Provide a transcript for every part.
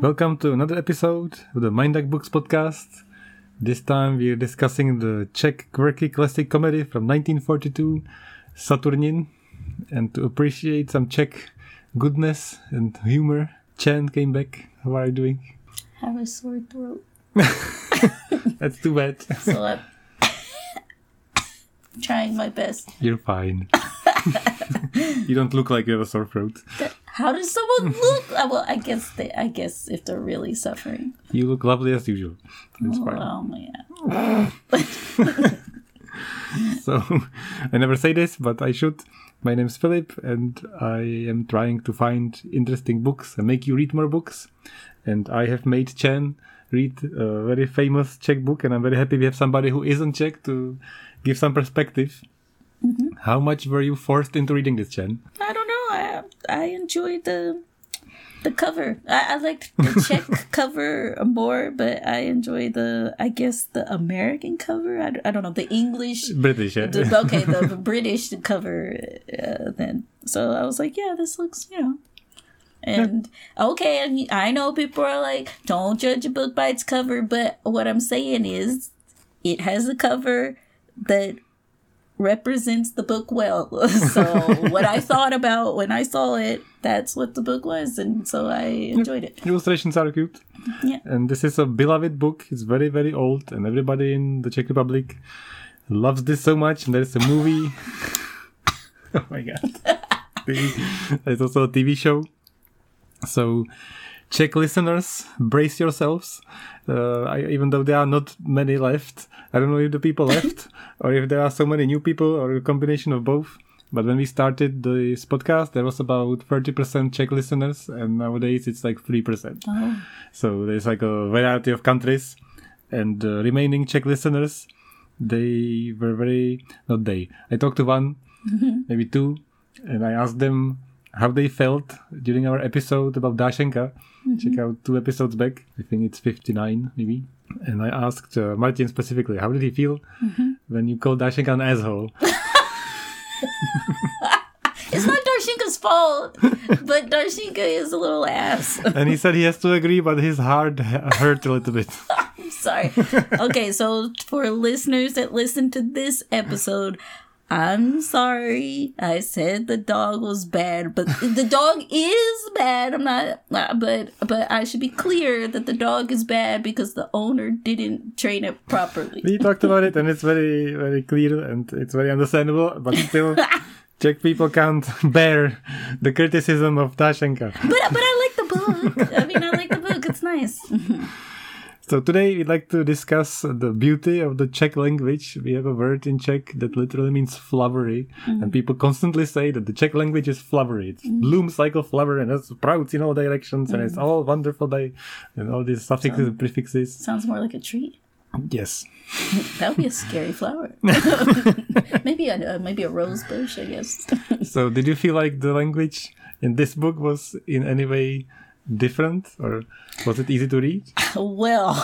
Welcome to another episode of the Mind Duck Books podcast. This time we're discussing the Czech quirky classic comedy from 1942, Saturnin. And to appreciate some Czech goodness and humor, Chen came back. How are you doing? I have a sore throat. That's too bad. So I'm trying my best. You're fine. You don't look like you have a sore throat. How does someone look? Well, I guess if they're really suffering. You look lovely as usual. It's fine. Oh man. So, I never say this, but I should. My name's Philip, and I am trying to find interesting books and make you read more books. And I have made Chen read a very famous Czech book, and I'm very happy we have somebody who isn't Czech to give some perspective. Mm-hmm. How much were you forced into reading this, Chen? I don't know. I enjoyed the cover. I liked the Czech cover more, but I enjoyed the American cover. I don't know, the English. British, yeah. The British cover then. So I was like, yeah, this looks, And okay, I know people are like, don't judge a book by its cover, but what I'm saying is it has a cover that represents the book well. So what I thought about when I saw it, that's what the book was, and so I enjoyed it. Illustrations are cute. Yeah. And this is a beloved book. It's very, very old, and everybody in the Czech Republic loves this so much, and there's a movie. Oh my god. There's also a TV show. So, Czech listeners, brace yourselves. Even though there are not many left, I don't know if the people left or if there are so many new people or a combination of both. But when we started this podcast, there was about 30% Czech listeners, and nowadays it's like 3%. Oh. So there's like a variety of countries, and the remaining Czech listeners, they were I talked to one, maybe two, and I asked them how they felt during our episode about Dášenka. Mm-hmm. Check out 2 episodes back. I think it's 59, maybe. And I asked Martin specifically, how did he feel when you called Dášenka an asshole? It's not Dášenka's fault, but Dášenka is a little ass. And he said he has to agree, but his heart hurt a little bit. I'm sorry. Okay, so for listeners that listen to this episode, I'm sorry. I said the dog was bad, but the dog is bad. I'm not, but I should be clear that the dog is bad because the owner didn't train it properly. We talked about it, and it's very, very clear, and it's very understandable, but still, Czech people can't bear the criticism of Dášenka. But I like the book. I mean, I like the book. It's nice. So today we'd like to discuss the beauty of the Czech language. We have a word in Czech that literally means flowery. And people constantly say that the Czech language is flowery. It blooms like a flower and it sprouts in all directions and it's all wonderful and all these suffixes and prefixes. Sounds more like a tree. Yes. That would be a scary flower. maybe a rose bush, I guess. So did you feel like the language in this book was in any way different, or was it easy to read? Well,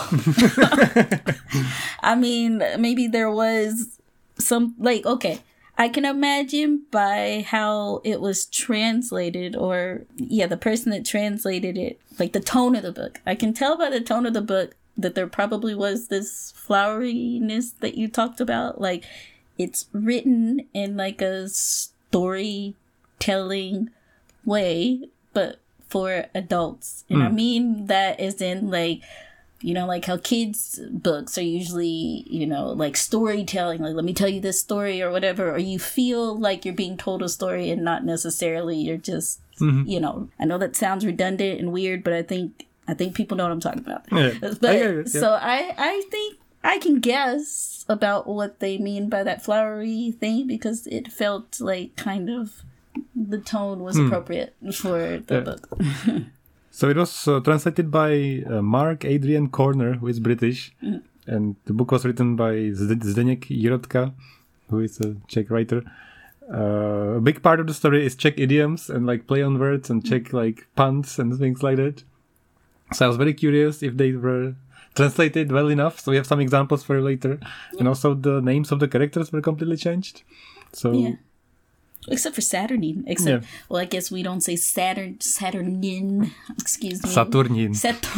I mean, maybe there was some, I can imagine by how it was translated, or the person that translated it, like the tone of the book. I can tell by the tone of the book that there probably was this floweriness that you talked about. Like, it's written in like a storytelling way, but for adults. And I mean that as in like how kids' books are usually, like storytelling, like let me tell you this story or whatever, or you feel like you're being told a story and not necessarily you're just, I know that sounds redundant and weird, but I think people know what I'm talking about. Yeah. But so I think I can guess about what they mean by that flowery thing because it felt like kind of the tone was appropriate for the book. So it was translated by Mark Adrian Corner, who is British, and the book was written by Zdeněk Jirotka, who is a Czech writer. A big part of the story is Czech idioms and like play on words and Czech like puns and things like that. So I was very curious if they were translated well enough. So we have some examples for you later. And also the names of the characters were completely changed. So Except for Saturnine. Well, I guess we don't say Saturnine. Excuse me. Saturnine.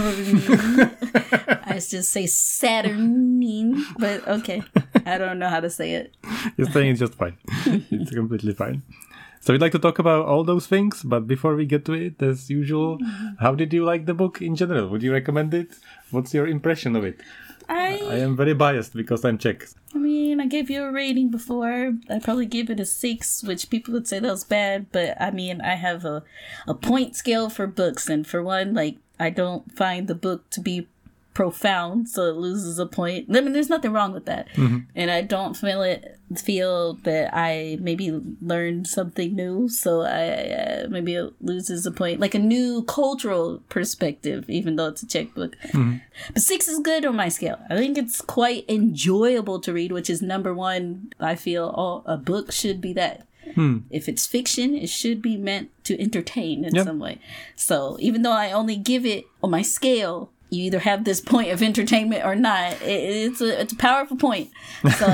I just say Saturnine. But okay. I don't know how to say it. You're saying it's just fine. It's completely fine. So we'd like to talk about all those things, but before we get to it, as usual, how did you like the book in general? Would you recommend it? What's your impression of it? I am very biased because I'm Czech. I mean, I gave you a rating before. I probably gave it a 6, which people would say that was bad. But I mean, I have a point scale for books. And for one, like, I don't find the book to be profound, so it loses a point. I mean, there's nothing wrong with that. And I don't feel that I maybe learned something new, so I maybe it loses a point, like a new cultural perspective, even though it's a Czech book. But 6 is good on my scale. I think it's quite enjoyable to read, which is number one. I feel a book should be that. If it's fiction, it should be meant to entertain in some way. So even though I only give it on my scale, you either have this point of entertainment or not. It's a powerful point. So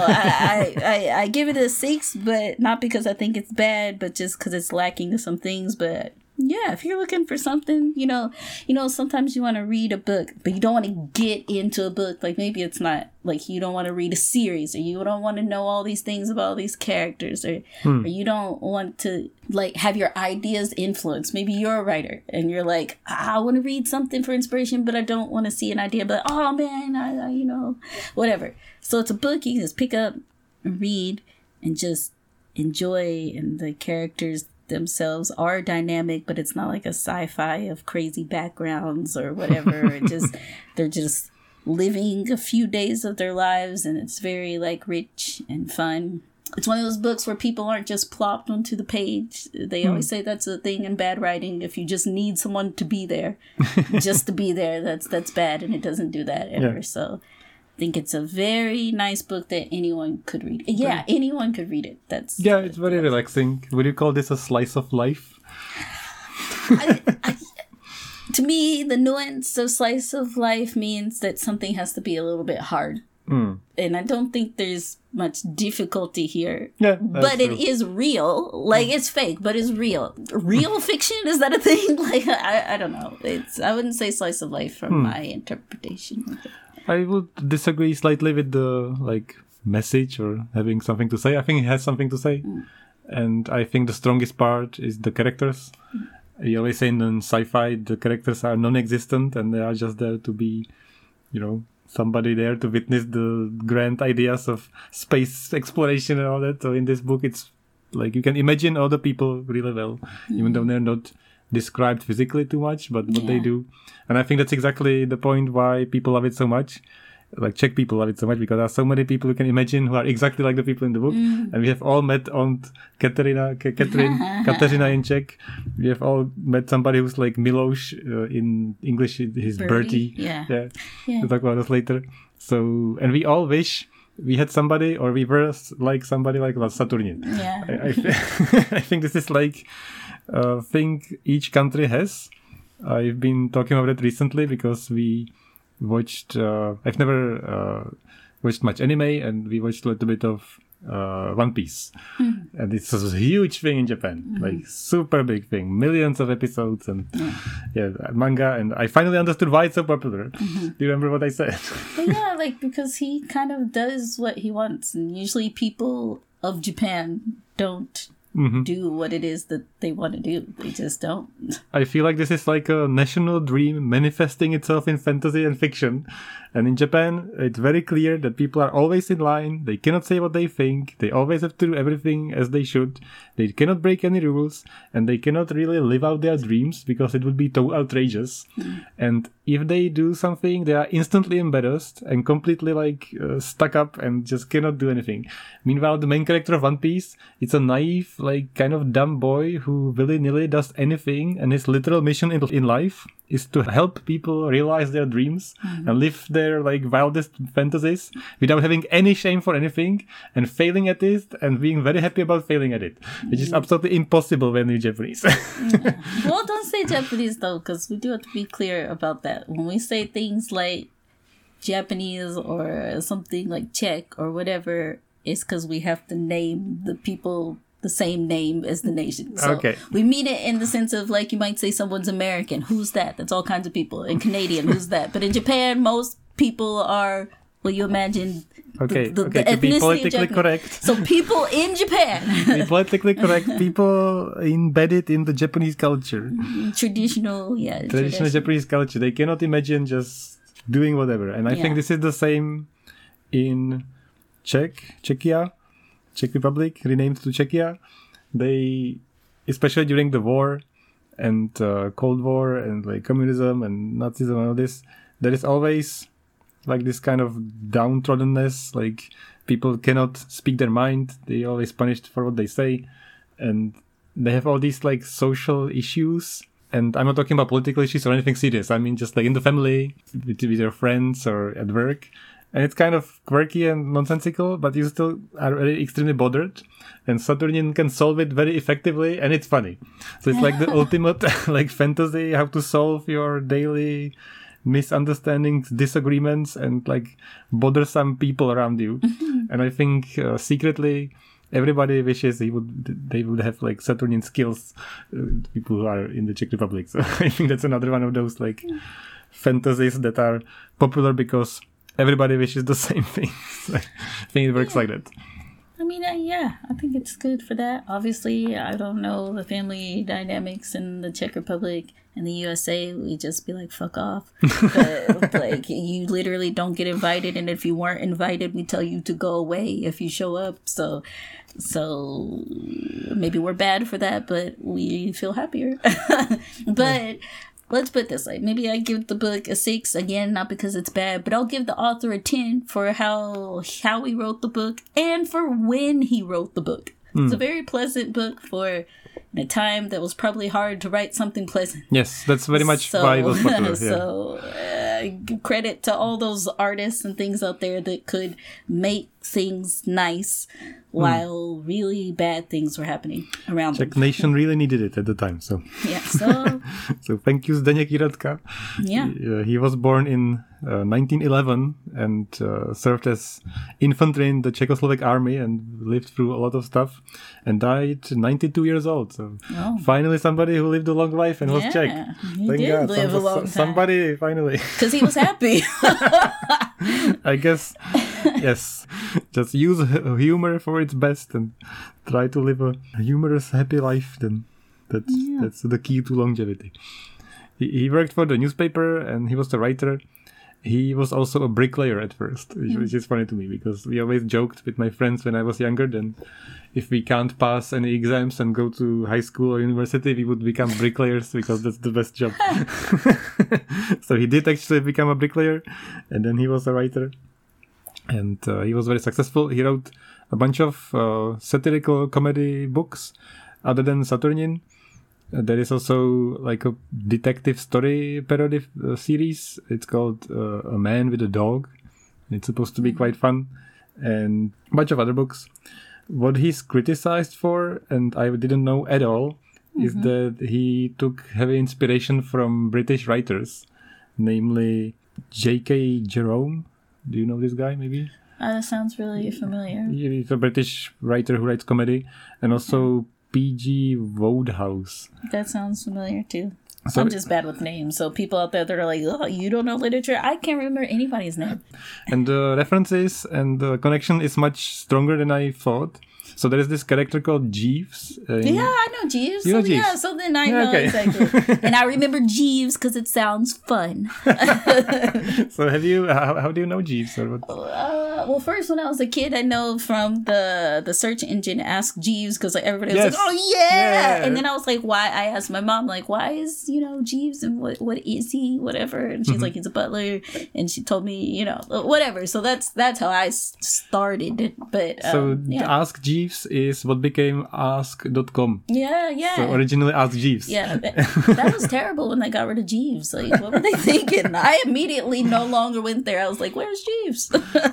I give it a 6, but not because I think it's bad, but just because it's lacking some things. But yeah, if you're looking for something, you know, sometimes you want to read a book, but you don't want to get into a book. Like maybe it's not like you don't want to read a series, or you don't want to know all these things about all these characters, or you don't want to like have your ideas influenced. Maybe you're a writer and you're like, I want to read something for inspiration, but I don't want to see an idea. But oh man, I whatever. So it's a book you can just pick up and read and just enjoy, and the characters themselves are dynamic, but it's not like a sci-fi of crazy backgrounds or whatever. They're just living a few days of their lives, and it's very like rich and fun. It's one of those books where people aren't just plopped onto the page. They always say that's a thing in bad writing. If you just need someone to be there, just to be there, that's bad, and it doesn't do that ever. Yeah. So I think it's a very nice book that anyone could read. Yeah, anyone could read it. It's very relaxing. Would you call this a slice of life? To me, the nuance of slice of life means that something has to be a little bit hard. And I don't think there's much difficulty here. Yeah, but it is real. Like, it's fake, but it's real. Real fiction? Is that a thing? Like, I don't know. I wouldn't say slice of life from my interpretation of it. I would disagree slightly with the message or having something to say. I think it has something to say. And I think the strongest part is the characters. You always say in sci-fi the characters are non-existent and they are just there to be, somebody there to witness the grand ideas of space exploration and all that. So in this book, it's like you can imagine all the people really well, even though they're not described physically too much, but what they do. And I think that's exactly the point why people love it so much. Like Czech people love it so much because there are so many people you can imagine who are exactly like the people in the book. And we have all met Aunt Katerina in Czech. We have all met somebody who's like Miloš in English. He's Bertie. Yeah. We'll talk about this later. So, and we all wish we had somebody, or we were like somebody like Saturnin. Yeah. I think this is like a thing each country has. I've been talking about it recently because we watched I've never watched much anime, and we watched a little bit of One Piece. And it's a huge thing in Japan, like super big thing, millions of episodes, and manga. And I finally understood why it's so popular. Do you remember what I said? Yeah, like because he kind of does what he wants, and usually people of Japan don't do what it is that they want to do. They just don't. I feel like this is like a national dream manifesting itself in fantasy and fiction. And in Japan, it's very clear that people are always in line. They cannot say what they think. They always have to do everything as they should. They cannot break any rules. And they cannot really live out their dreams because it would be too outrageous. And if they do something, they are instantly embarrassed and completely stuck up and just cannot do anything. Meanwhile, the main character of One Piece, it's a naive, kind of dumb boy who willy-nilly does anything. And his literal mission in life is to help people realize their dreams and live their wildest fantasies without having any shame for anything, and failing at it and being very happy about failing at it, which is absolutely impossible when you're Japanese. Well, don't say Japanese though, because we do have to be clear about that. When we say things like Japanese or something like Czech or whatever, it's because we have to name the people the same name as the nation. So Okay. we mean it in the sense of like you might say someone's American. Who's that? That's all kinds of people. And Canadian, who's that? But in Japan, most people are, well, you imagine Okay, the to be ethnicity politically of Japan. correct. So people in Japan, Be politically correct. People embedded in the Japanese culture, traditional Japanese culture, they cannot imagine just doing whatever. And I Yeah. think this is the same in Czechia, Czech Republic, renamed to Czechia. They, especially during the war and Cold War and like communism and Nazism and all this, there is always like this kind of downtroddenness, like people cannot speak their mind. They always punished for what they say, and they have all these like social issues. And I'm not talking about political issues or anything serious. I mean just like in the family, with your friends or at work. And it's kind of quirky and nonsensical, but you still are very extremely bothered. And Saturnian can solve it very effectively, and it's funny. So it's like the ultimate like fantasy, how to solve your daily misunderstandings, disagreements, and like bothersome people around you. And I think secretly everybody wishes they would have like Saturnian skills, people who are in the Czech Republic. So I think that's another one of those like fantasies that are popular because everybody wishes the same thing. I think it works like that. I mean, yeah, I think it's good for that. Obviously, I don't know the family dynamics in the Czech Republic and the USA. We just be like, fuck off. But like, you literally don't get invited, and if you weren't invited, we tell you to go away if you show up. So maybe we're bad for that, but we feel happier. But let's put it this way. Maybe I give the book a 6, again, not because it's bad, but I'll give the author a 10 for how he wrote the book and for when he wrote the book. It's a very pleasant book for in a time that was probably hard to write something pleasant. Yes, that's very much why it was popular. Yeah. So give credit to all those artists and things out there that could make things nice while really bad things were happening around Czech them. nation really needed it at the time. So Yeah, so so thank you, Zdeněk Jirátka. yeah. He was born in 1911 and served as infantry in the Czechoslovak army and lived through a lot of stuff and died 92 years old. So finally somebody who lived a long life and was Czech. He Thank did God. live a long time. Somebody finally. Because he was happy. I guess, yes. Just use humor for its best and try to live a humorous, happy life. Then that's the key to longevity. He worked for the newspaper and he was the writer. He was also a bricklayer at first, which is funny to me because we always joked with my friends when I was younger. Then if we can't pass any exams and go to high school or university, we would become bricklayers because that's the best job. So he did actually become a bricklayer, and then he was a writer. And he was very successful. He wrote a bunch of satirical comedy books other than Saturnin. There is also like a detective story parody series. It's called A Man with a Dog. It's supposed to be quite fun. And a bunch of other books. What he's criticized for, and I didn't know at all, is that he took heavy inspiration from British writers, namely J.K. Jerome. Do you know this guy, maybe? That sounds really familiar. He's a British writer who writes comedy. And also P.G. Wodehouse. That sounds familiar too. So- I'm just bad with names. So people out there that are like, oh, you don't know literature? I can't remember anybody's name. And the references and the connection is much stronger than I thought. So there is this character called Jeeves. Yeah, I know Jeeves. You know So, yeah, Jeeves? so then I Yeah, know okay. exactly. And I remember Jeeves because it sounds fun. So have you? How do you know Jeeves? Or what? Well, first when I was a kid, I know from the search engine Ask Jeeves because like everybody was Yes. like, oh yeah. Yeah. And then I was like, why? I asked my mom like, why is Jeeves and what is he? Whatever. And she's like, he's a butler. And she told me whatever. So that's how I started. But So yeah. Ask Jeeves is what became Ask.com. Yeah. So originally Ask Jeeves. Yeah, that was terrible when they got rid of Jeeves. Like, what were they thinking? I immediately no longer went there. I was like, where's Jeeves?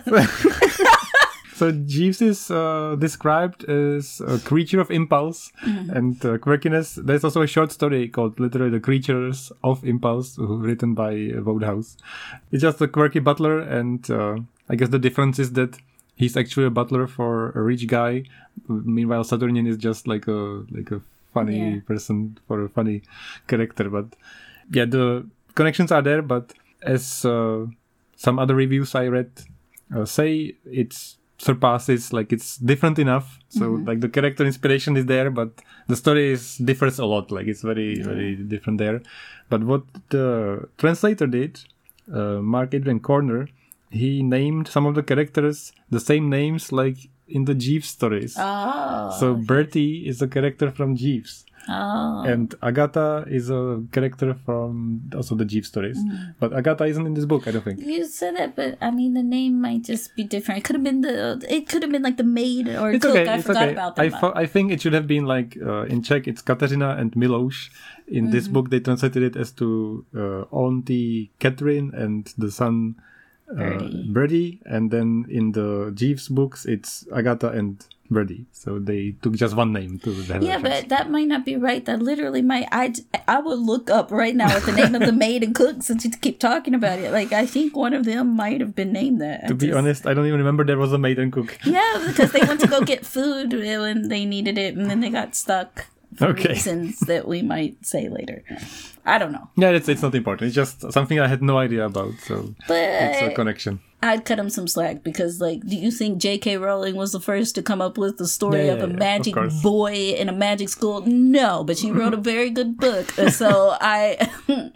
So Jeeves is described as a creature of impulse and quirkiness. There's also a short story called literally The Creatures of Impulse, written by Wodehouse. It's just a quirky butler, and I guess the difference is that he's actually a butler for a rich guy. Meanwhile, Saturnian is just like a funny person for a funny character. But yeah, the connections are there. But as some other reviews I read say, it's surpasses, like it's different enough. So like the character inspiration is there, but the story differs a lot. Like it's very very different there. But what the translator did, Mark Adrian Corner, he named some of the characters the same names like in the Jeeves stories. So Bertie is a character from Jeeves. And Agatha is a character from also the Jeeves stories. But Agatha isn't in this book, I don't think. You said that, but I mean the name might just be different. It could have been like the maid or it's cook. Okay, I forgot okay. about that. I think it should have been like in Czech it's Kateřina and Miloš. In this book they translated it as to Auntie Catherine and the son Birdie, and then in the Jeeves books it's Agatha and Birdie. So they took just one name to the Yeah, but that might not be right. That literally might. I would look up right now at the name of the maid and cook since you keep talking about it. Like I think one of them might have been named that. To be honest, I don't even remember there was a maid and cook. Yeah, because they went to go get food when they needed it, and then they got stuck for reasons that we might say later. I don't know. Yeah, it's not important. It's just something I had no idea about. So it's a connection. I'd cut him some slack because, like, do you think J.K. Rowling was the first to come up with the story of a magic boy in a magic school? No, but she wrote a very good book. So I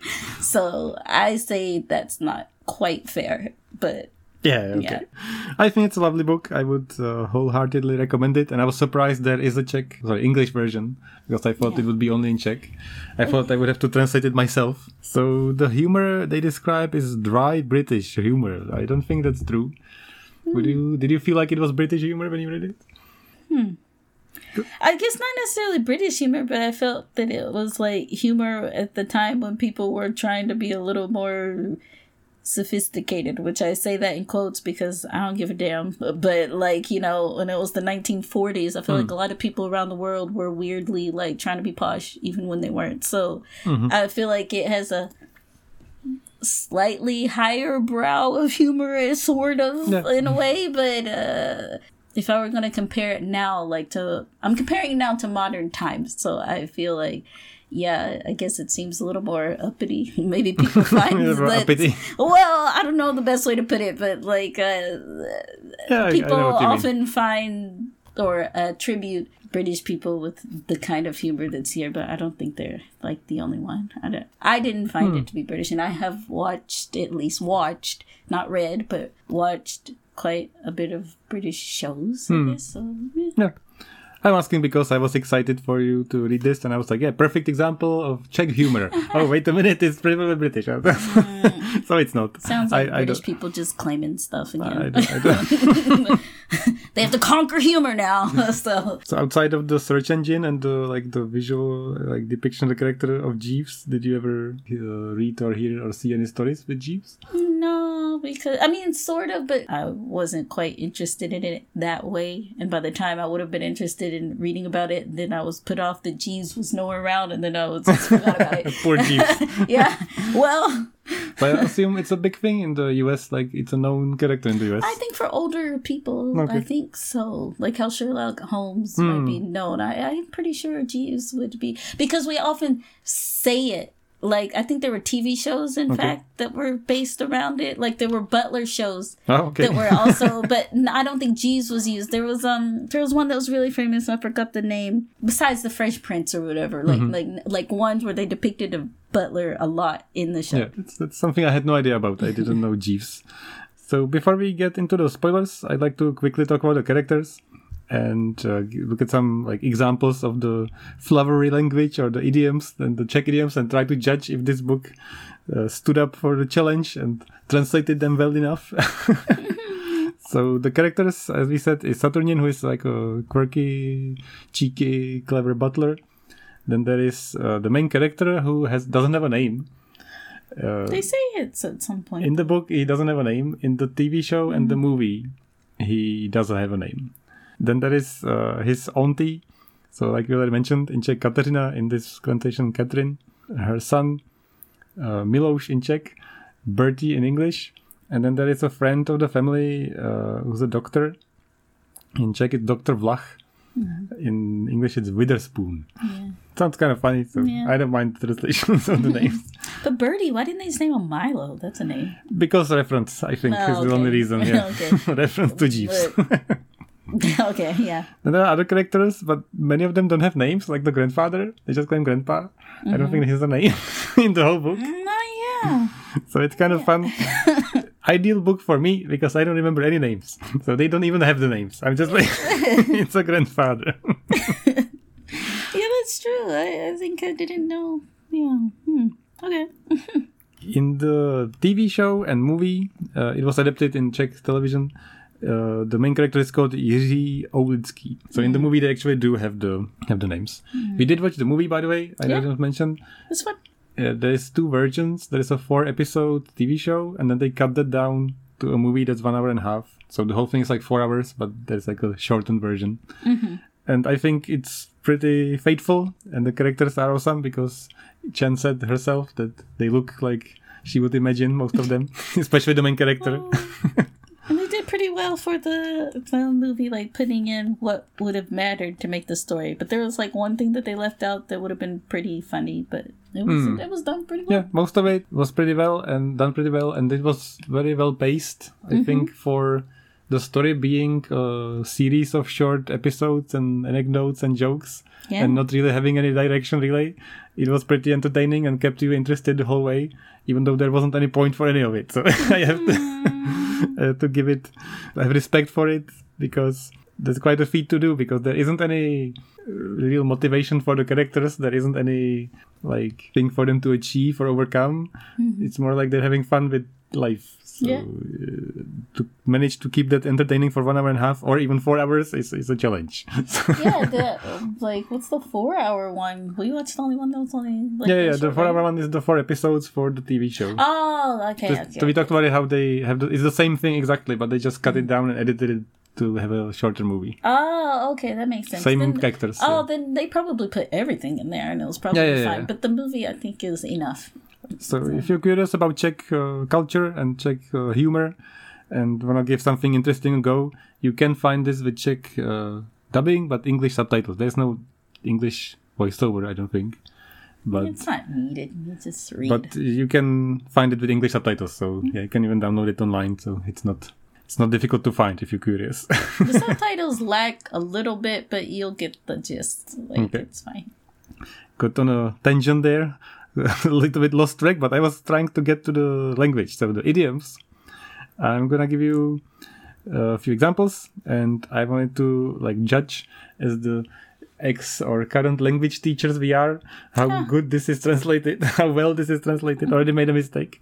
say that's not quite fair, but... Yeah, okay. I think it's a lovely book. I would wholeheartedly recommend it. And I was surprised there is a English version, because I thought it would be only in Czech. I thought I would have to translate it myself. So the humor they describe is dry British humor. I don't think that's true. Did you feel like it was British humor when you read it? I guess not necessarily British humor, but I felt that it was like humor at the time when people were trying to be a little more sophisticated, which I say that in quotes because I don't give a damn. But like, you know, when it was the 1940s, I feel like a lot of people around the world were weirdly like trying to be posh even when they weren't. So I feel like it has a slightly higher brow of humor, sort of, in a way. But if I were going to compare it now, I'm comparing it now to modern times. So I feel like, yeah, I guess it seems a little more uppity. Maybe people find that. Well, I don't know the best way to put it, but like people often find or attribute British people with the kind of humor that's here, but I don't think they're like the only one. I didn't find it to be British, and I have watched, not read, but watched quite a bit of British shows, I guess. So, yeah. I'm asking because I was excited for you to read this, and I was like, yeah, perfect example of Czech humor. Oh, wait a minute, it's probably British. So it's not. Sounds like British people just claiming stuff again. I don't. They have to conquer humor now. So outside of the search engine and the visual depiction of the character of Jeeves, did you ever read or hear or see any stories with Jeeves? No, because I mean, sort of, but I wasn't quite interested in it that way. And by the time I would have been interested in reading about it, then I was put off that Jeeves was nowhere around, and then I was just forgot about it. Poor Jeeves. Yeah. Well. But I assume it's a big thing in the US, like it's a known character in the US. I think for older people, I think so. Like how Sherlock Holmes might be known. I'm pretty sure Jeeves would be, because we often say it. Like, I think there were TV shows, in fact, that were based around it. Like, there were butler shows that were also, but I don't think Jeeves was used. There was one that was really famous. I forgot the name. Besides the Fresh Prince or whatever, like ones where they depicted a butler a lot in the show. Yeah, that's something I had no idea about. I didn't know Jeeves. So before we get into the spoilers, I'd like to quickly talk about the characters and look at some examples of the flowery language or the idioms and the Czech idioms, and try to judge if this book stood up for the challenge and translated them well enough. So the characters, as we said, is Saturnian, who is like a quirky, cheeky, clever butler. Then there is the main character who doesn't have a name. They say it's at some point. In the book, he doesn't have a name. In the TV show and the movie, he doesn't have a name. Then there is his auntie. So like we already mentioned, in Czech, Kateřina, in this translation, Catherine. Her son, Miloš in Czech. Bertie in English. And then there is a friend of the family who's a doctor. In Czech, it's Dr. Vlach. In English, it's Witherspoon. Yeah. Sounds kind of funny, so Yeah. I don't mind the translations of the names. But Birdie, why didn't they just name him Milo? That's a name. Because reference, I think, Oh, is the only okay. reason. Yeah. Okay. Reference to Jeeves. Okay, yeah. And there are other characters, but many of them don't have names, like the grandfather. They just claim grandpa. I don't think he has a name in the whole book. No, yeah. So it's kind of fun. Ideal book for me because I don't remember any names. So they don't even have the names. I'm just like, it's a grandfather. Yeah, that's true. I think I didn't know. Yeah. Okay. In the TV show and movie, it was adapted in Czech television. The main character is called Jiří Oulický. So in the movie, they actually do have the names. We did watch the movie, by the way. I didn't mention. This one. There's 2 versions. There is a 4-episode TV show, and then they cut that down to a movie that's 1 hour and a half. So the whole thing is like 4 hours, but there's like a shortened version. And I think it's pretty faithful, and the characters are awesome because Chen said herself that they look like she would imagine, most of them, especially the main character. And they did pretty well for the movie, like putting in what would have mattered to make the story. But there was like one thing that they left out that would have been pretty funny, but it was done pretty well. Yeah, most of it was pretty well and done pretty well, and it was very well paced. I think for the story being a series of short episodes and anecdotes and jokes, Yeah. and not really having any direction really, it was pretty entertaining and kept you interested the whole way, even though there wasn't any point for any of it. So I have to give it, I have respect for it, because that's quite a feat to do, because there isn't any real motivation for the characters. There isn't any like thing for them to achieve or overcome. It's more like they're having fun with life. So Yeah. To manage to keep that entertaining for 1 hour and a half or even 4 hours is a challenge. Yeah, what's the 4-hour one? We watched the only one that was only like yeah. The short, 4 hour right? one is the 4 episodes for the TV show. Oh, okay. So we talked about it, how they have it's the same thing exactly, but they just cut it down and edited it to have a shorter movie. Oh, okay, that makes sense. Same Then- characters. Oh, then they probably put everything in there, and it was probably Yeah, fine. yeah. But the movie, I think, is enough. So if you're curious about Czech culture and Czech humor and want to give something interesting a go, you can find this with Czech dubbing, but English subtitles. There's no English voiceover, I don't think. But It's not needed. You just read. but you can find it with English subtitles. So yeah, you can even download it online. So it's not difficult to find if you're curious. The subtitles lack a little bit, but you'll get the gist. Like, Okay. it's fine. Got on a tangent there. A little bit lost track, but I was trying to get to the language, so the idioms. I'm gonna give you a few examples, and I wanted to like judge as the ex or current language teachers we are, how good this is translated, how well this is translated. Already made a mistake.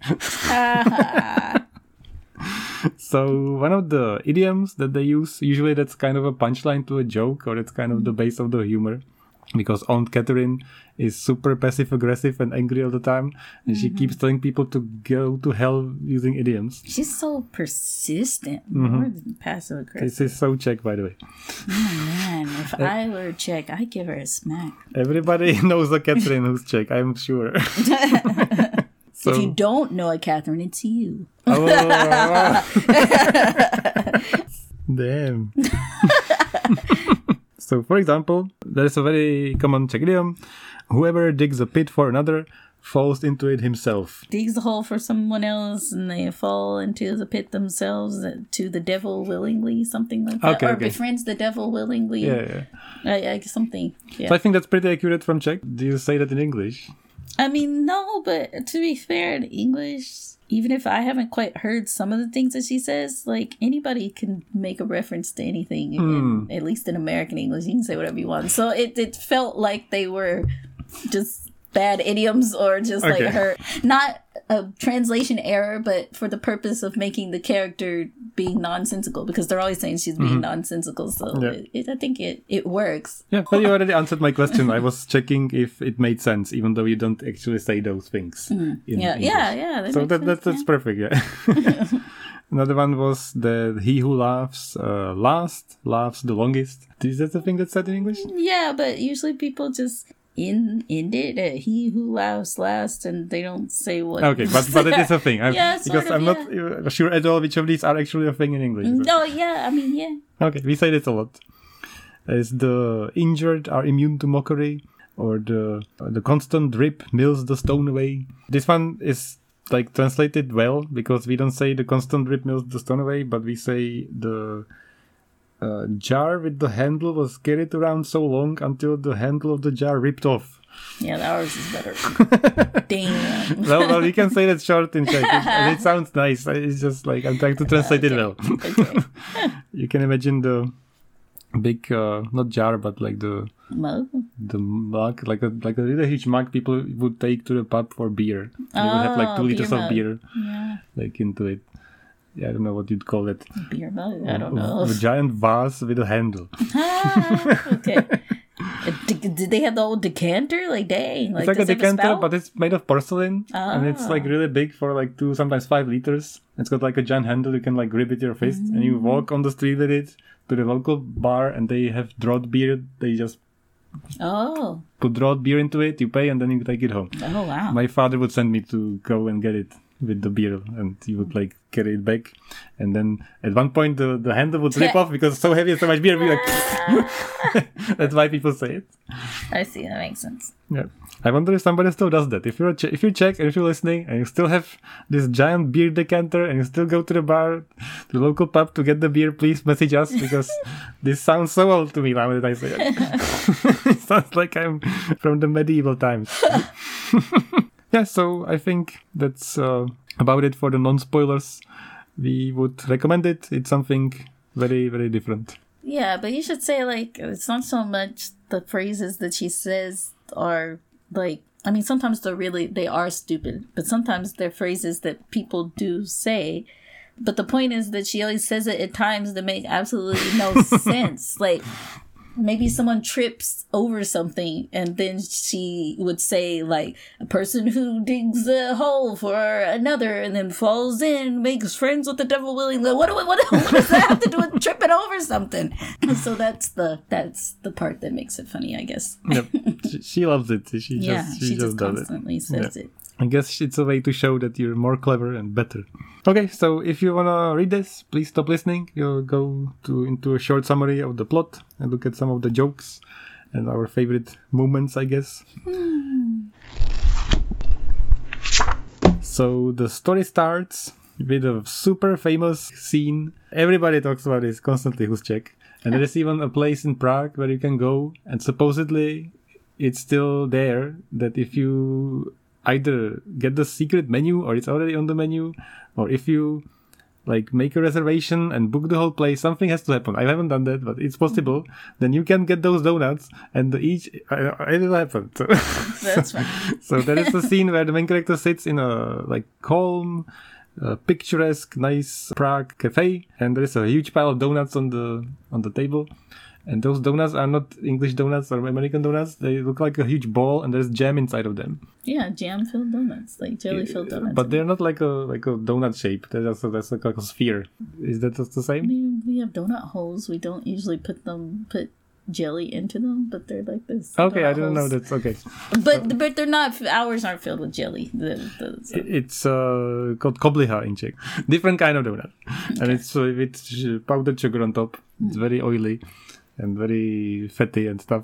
So one of the idioms that they use, usually that's kind of a punchline to a joke, or it's kind of the base of the humor. Because Aunt Catherine is super passive-aggressive and angry all the time, and she keeps telling people to go to hell using idioms. She's so persistent, more than passive aggressive. This is so Czech, by the way. Oh, man, if I were Czech, I'd give her a smack. Everybody knows a Catherine who's Czech, I'm sure. So, If you don't know a Catherine, it's you. oh, damn. So, for example, there is a very common Czech idiom: whoever digs a pit for another falls into it himself. Digs a hole for someone else, and they fall into the pit themselves, to the devil willingly, something like that. Okay, or okay. befriends the devil willingly. Yeah. Something. Yeah. So I think that's pretty accurate from Czech. Do you say that in English? I mean, no, but to be fair, in English, even if I haven't quite heard some of the things that she says, like, anybody can make a reference to anything. And at least in American English, you can say whatever you want. So it felt like they were just bad idioms, or just like Okay. her, not a translation error, but for the purpose of making the character being nonsensical, because they're always saying she's being nonsensical. So Yeah. I think it works. Yeah, but you already answered my question. I was checking if it made sense, even though you don't actually say those things. In Yeah, English. yeah. So makes sense, that's perfect, yeah. Another one was that he who laughs last laughs the longest. Is that the thing that's said in English? Yeah, but usually people just end it. He who laughs last, and they don't say what. Okay, but it is a thing. Yeah, because sort of, I'm not sure at all which of these are actually a thing in English. So. No, yeah, I mean, yeah. Okay, we say this a lot. Is the injured are immune to mockery, or the constant drip mills the stone away. This one is like translated well because we don't say the constant drip mills the stone away, but we say the jar with the handle was carried around so long until the handle of the jar ripped off. Yeah, ours is better. Damn. well, you can say that short in Czech, and it sounds nice. It's just like I'm trying to translate it well. Okay. You can imagine the big, not jar, but like the mug, like a really huge mug people would take to the pub for beer. They would have like 2 liters of beer, like into it. Yeah, I don't know what you'd call it. Beer mug? I don't know. A giant vase with a handle. Okay. Did they have the old decanter? Like, dang. It's like a decanter, but it's made of porcelain. And it's like really big for like 2, sometimes 5 liters. It's got like a giant handle you can like grip with your fist. And you walk on the street with it to the local bar and they have drawn beer. They just put drawn beer into it, you pay, and then you take it home. Oh, wow. My father would send me to go and get it with the beer, and he would like carry it back, and then at one point the handle would rip off because it's so heavy and so much beer. Be like, that's why people say it. I see, that makes sense. Yeah, I wonder if somebody still does that. If you're Czech and if you're listening and you still have this giant beer decanter and you still go to the bar, to the local pub to get the beer, please message us because this sounds so old to me now that I say it. It sounds like I'm from the medieval times. Yeah, so I think that's about it for the non-spoilers. We would recommend it. It's something very, very different. Yeah, but you should say, like, it's not so much the phrases that she says are, like, I mean, sometimes they are stupid, but sometimes they're phrases that people do say. But the point is that she always says it at times that make absolutely no sense. Like, maybe someone trips over something and then she would say, like, a person who digs a hole for another and then falls in makes friends with the devil willingly. What does that have to do with tripping over something? So that's the part that makes it funny, I guess. Yep. She loves it. She just constantly says it. I guess it's a way to show that you're more clever and better. Okay, so if you want to read this, please stop listening. You'll go into a short summary of the plot and look at some of the jokes and our favorite moments, I guess. So the story starts with a super famous scene. Everybody talks about this constantly who's Czech. And there is even a place in Prague where you can go, and supposedly it's still there, that if you either get the secret menu or it's already on the menu, or if you like make a reservation and book the whole place, something has to happen. I haven't done that, but it's possible. Then you can get those donuts, and it will happen. So, that's fine. So there is a scene where the main character sits in a like calm, picturesque, nice Prague cafe, and there is a huge pile of donuts on the table. And those donuts are not English donuts or American donuts. They look like a huge ball, and there's jam inside of them. Yeah, jam-filled donuts, like jelly-filled donuts. But they're not like a donut shape. That's like a sphere. Is that just the same? I mean, we have donut holes. We don't usually put jelly into them, but they're like this. Okay, I didn't know that's okay. But they're not. Ours aren't filled with jelly. It's called kobliha in Czech. Different kind of donut, okay. And it's with powdered sugar on top. It's very oily and very fatty and stuff.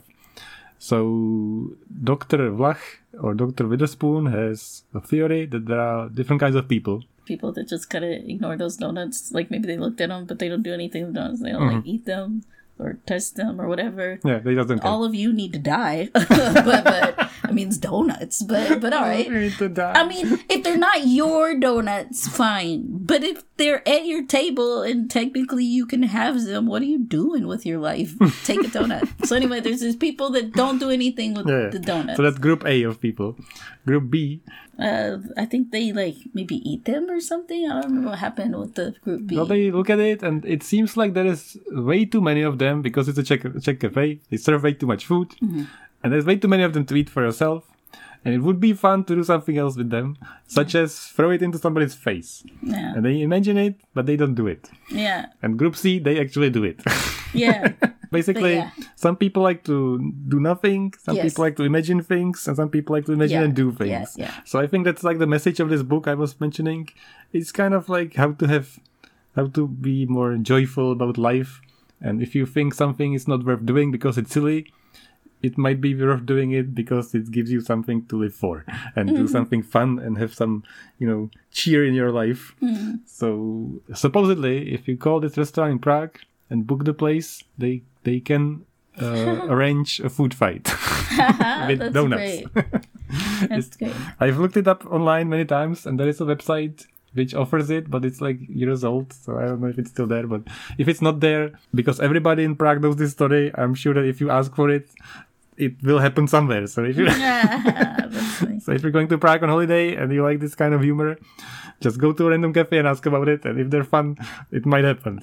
So Dr. Vlach or Dr. Witherspoon has a theory that there are different kinds of people. People that just kind of ignore those donuts. Like maybe they looked at them, but they don't do anything with donuts. They don't like eat them or touch them or whatever. Yeah, they just don't care. All of you need to die. but I mean, it's donuts. But all right. Need to die. I mean, if they're not your donuts, fine. But if they're at your table and technically you can have them, what are you doing with your life? Take a donut. So anyway, there's these people that don't do anything with the donuts. So that's group A of people. Group B. I think they like maybe eat them or something. I don't remember what happened with the group B. Well, they look at it and it seems like there is way too many of them because it's a Czech cafe. They serve way too much food. And there's way too many of them to eat for yourself. And it would be fun to do something else with them, such as throw it into somebody's face. Yeah. And they imagine it, but they don't do it. Yeah. And Group C, they actually do it. Yeah. Basically, yeah. some people like to do nothing, some Yes. people like to imagine things, and some people like to imagine and do things. Yeah. So I think that's like the message of this book I was mentioning. It's kind of like how to be more joyful about life. And if you think something is not worth doing because it's silly, it might be worth doing it because it gives you something to live for and do something fun and have some, cheer in your life. So supposedly, if you call this restaurant in Prague and book the place, they can arrange a food fight with That's donuts. great. That's great. I've looked it up online many times, and there is a website which offers it, but it's like years old, so I don't know if it's still there. But if it's not there, because everybody in Prague knows this story, I'm sure that if you ask for it, it will happen somewhere. So if you That's funny. so if you're going to Prague on holiday and you like this kind of humor, just go to a random cafe and ask about it, and if they're fun, it might happen.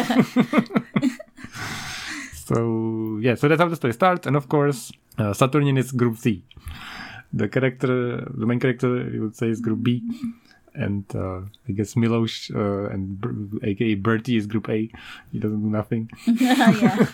So that's how the story starts, and of course, Saturnin is Group C. The main character, you would say, is Group B. And I guess Miloš aka Bertie is Group A. He doesn't do nothing. Yeah.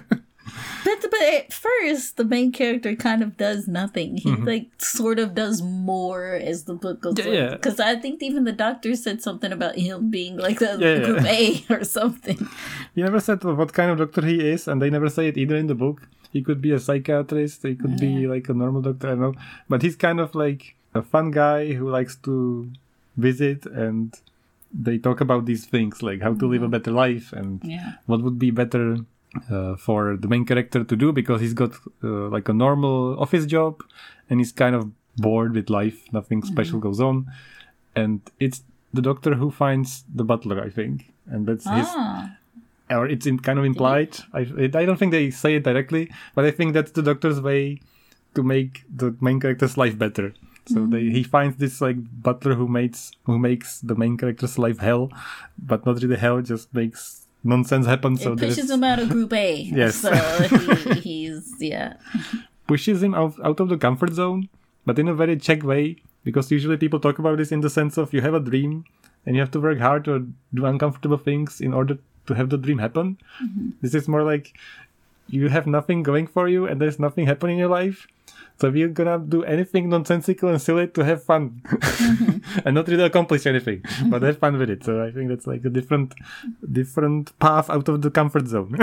But at first, the main character kind of does nothing. He sort of does more as the book goes on. Yeah. Because I think even the doctor said something about him being like the Yeah. Group A or something. He never said what kind of doctor he is, and they never say it either in the book. He could be a psychiatrist, he could be like a normal doctor, I don't know. But he's kind of like a fun guy who likes to visit, and they talk about these things, like how to live a better life and what would be better for the main character to do, because he's got like a normal office job and he's kind of bored with life, nothing special goes on, and it's the doctor who finds the butler, I think, and that's his, or it's kind of implied. I don't think they say it directly, but I think that's the doctor's way to make the main character's life better. So he finds this like butler who makes the main character's life hell, but not really hell, just makes nonsense happen. So it pushes him out of Group A. Yes. So he's pushes him out of the comfort zone, but in a very Czech way, because usually people talk about this in the sense of you have a dream and you have to work hard or do uncomfortable things in order to have the dream happen. This is more like you have nothing going for you and there's nothing happening in your life. So we're gonna do anything nonsensical and silly to have fun and not really accomplish anything, but have fun with it. So I think that's like a different path out of the comfort zone.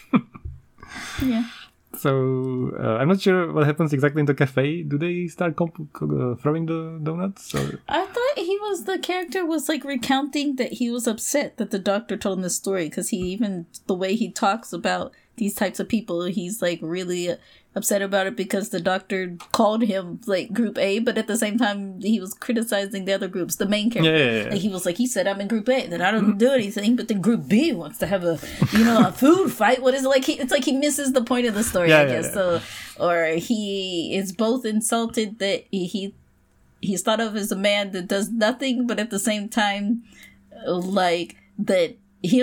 yeah. So I'm not sure what happens exactly in the cafe. Do they start throwing the donuts? Or? I thought the character was like recounting that he was upset that the doctor told him this story, because the way he talks about these types of people, he's like really upset about it because the doctor called him like Group A, but at the same time he was criticizing the other groups, the main character. Yeah. Like he said, I'm in Group A, that I don't do anything, but then Group B wants to have a food fight. What is it like? It's like he misses the point of the story, I guess. So, or he is both insulted that he's thought of as a man that does nothing, but at the same time, like that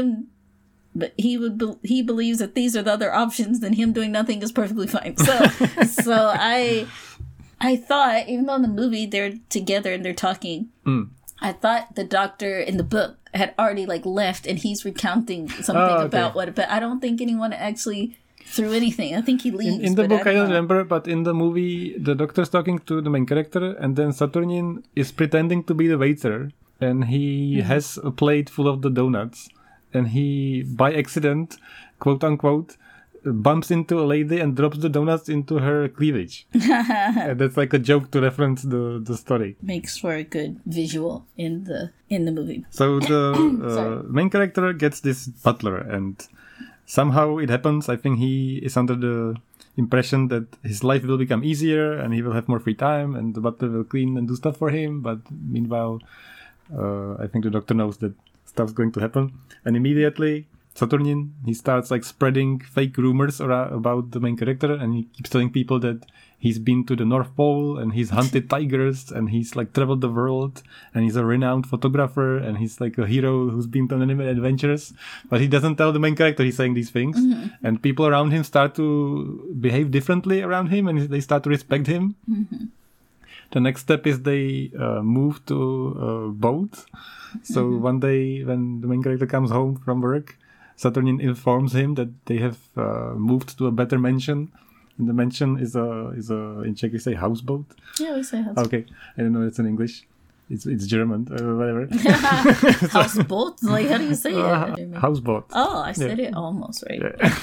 but he believes that these are the other options, then him doing nothing is perfectly fine. So I thought, even though in the movie they're together and they're talking, I thought the doctor in the book had already like left and he's recounting something about but I don't think anyone actually threw anything. I think he leaves. In the book, I don't remember, but in the movie, the doctor's talking to the main character, and then Saturnin is pretending to be the waiter, and he has a plate full of the donuts. And he, by accident, quote unquote, bumps into a lady and drops the donuts into her cleavage. And that's like a joke to reference the story. Makes for a good visual in the movie. So the main character gets this butler, and somehow it happens. I think he is under the impression that his life will become easier and he will have more free time and the butler will clean and do stuff for him. But meanwhile, I think the doctor knows that stuff's going to happen, and immediately Saturnin, he starts like spreading fake rumors about the main character, and he keeps telling people that he's been to the North Pole and he's hunted tigers and he's like traveled the world and he's a renowned photographer and he's like a hero who's been on many adventures, but he doesn't tell the main character he's saying these things. And people around him start to behave differently around him and they start to respect him. The next step is they move to a boat. So one day when the main character comes home from work, Saturnin informs him that they have moved to a better mansion. And the mansion is in Czech we say houseboat. Yeah, we say houseboat. Okay, I don't know it's in English. It's German, whatever. Houseboat? Like, how do you say it? Houseboat. Oh, I said it almost right.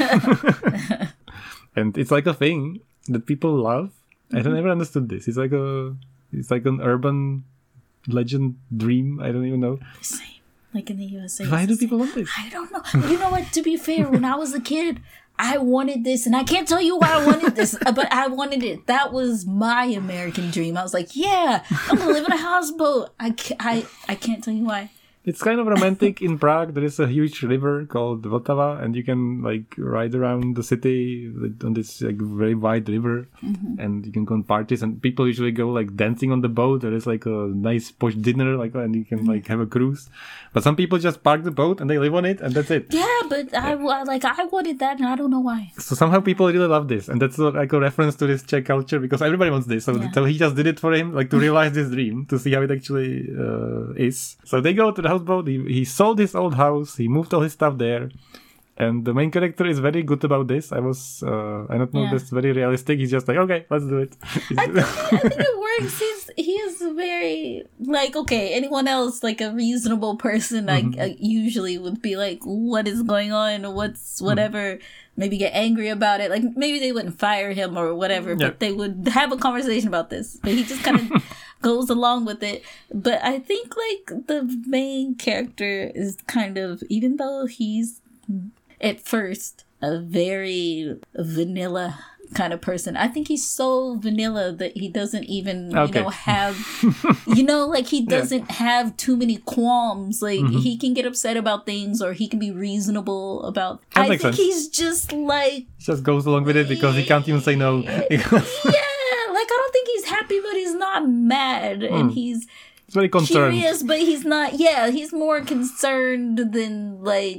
Yeah. And it's like a thing that people love. I don't ever understood this. It's like an urban legend dream. I don't even know. Same. Like in the USA. Why do people want this? I don't know. You know what? To be fair, when I was a kid, I wanted this, and I can't tell you why I wanted this, but I wanted it. That was my American dream. I was like, yeah, I'm gonna live in a houseboat. I can't tell you why. It's kind of romantic. In Prague, there is a huge river called Vltava, and you can like ride around the city on this like very wide river, and you can go on parties. And people usually go like dancing on the boat. There is like a nice posh dinner, like, and you can like have a cruise. But some people just park the boat and they live on it, and that's it. Yeah, but I wanted that, and I don't know why. So somehow people really love this, and that's like a reference to this Czech culture because everybody wants this. So he just did it for him, like to realize this dream, to see how it actually is. So they go to the houseboat. He sold his old house. He moved all his stuff there. And the main character is very good about this. I don't know, that's very realistic. He's just like, okay, let's do it. I think it works. He is very, like, okay, anyone else, like a reasonable person, I usually would be like, what is going on? What's whatever? Maybe get angry about it. Like, maybe they wouldn't fire him or whatever, but they would have a conversation about this. But he just kind of goes along with it. But I think, like, the main character is kind of, even though he's at first a very vanilla kind of person, I think he's so vanilla that he doesn't even have like he doesn't have too many qualms. Like he can get upset about things, or he can be reasonable about that I makes think sense. he's just like He just goes along with it because he can't even say no. like I don't think he's happy, but he's not mad, and he's very concerned. Curious, but he's not. Yeah, he's more concerned than like.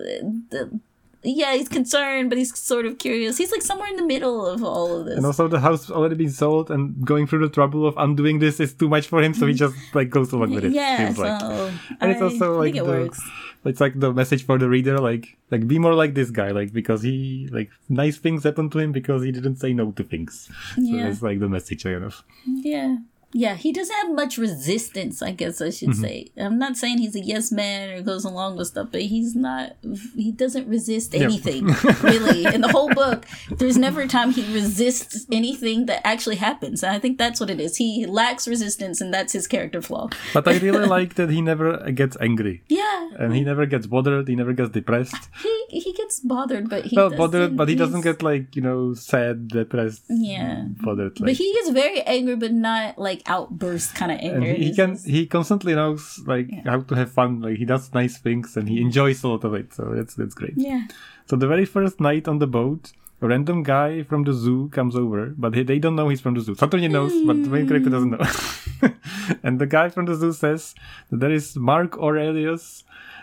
He's concerned, but he's sort of curious. He's like somewhere in the middle of all of this. And also, the house already been sold, and going through the trouble of undoing this is too much for him. So he just like goes along with it. Yeah, so like. And it's also like it works. It's like the message for the reader, like be more like this guy, like because he like nice things happen to him because he didn't say no to things. So that's like the message, kind of. Yeah. Yeah, he doesn't have much resistance, I guess I should say. I'm not saying he's a yes man or goes along with stuff, but he doesn't resist anything, really. In the whole book, there's never a time he resists anything that actually happens. And I think that's what it is. He lacks resistance, and that's his character flaw. But I really like that he never gets angry. Yeah. And he never gets bothered, he never gets depressed. He gets bothered, but he doesn't get like, sad, depressed, bothered. Like. But he gets very angry, but not like outburst kind of anger. And he constantly knows like how to have fun. Like he does nice things and he enjoys a lot of it. So that's great. Yeah. So the very first night on the boat, a random guy from the zoo comes over, but they don't know he's from the zoo. Saturnin knows, but the main character doesn't know. And the guy from the zoo says that there is Mark Aurelius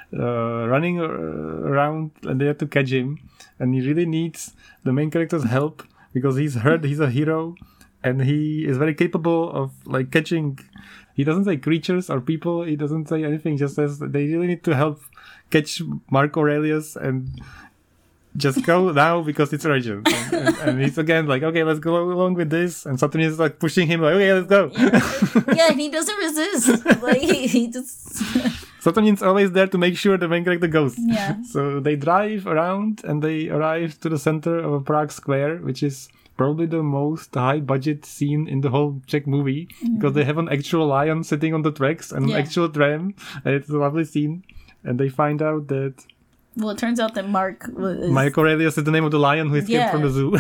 running around, and they have to catch him. And he really needs the main character's help because he's heard he's a hero. And he is very capable of like catching. He doesn't say creatures or people. He doesn't say anything. Just says they really need to help catch Mark Aurelius and just go now because it's urgent. And he's again like, okay, let's go along with this. And Saturnin is like pushing him like, okay, let's go. Yeah, and he doesn't resist. Like he just. Saturnin's always there to make sure the main character goes. Yeah. So they drive around and they arrive to the center of a Prague square, which is probably the most high-budget scene in the whole Czech movie, because they have an actual lion sitting on the tracks and an actual tram, and it's a lovely scene. And they find out that... Well, it turns out that Mark Aurelius is the name of the lion who escaped from the zoo.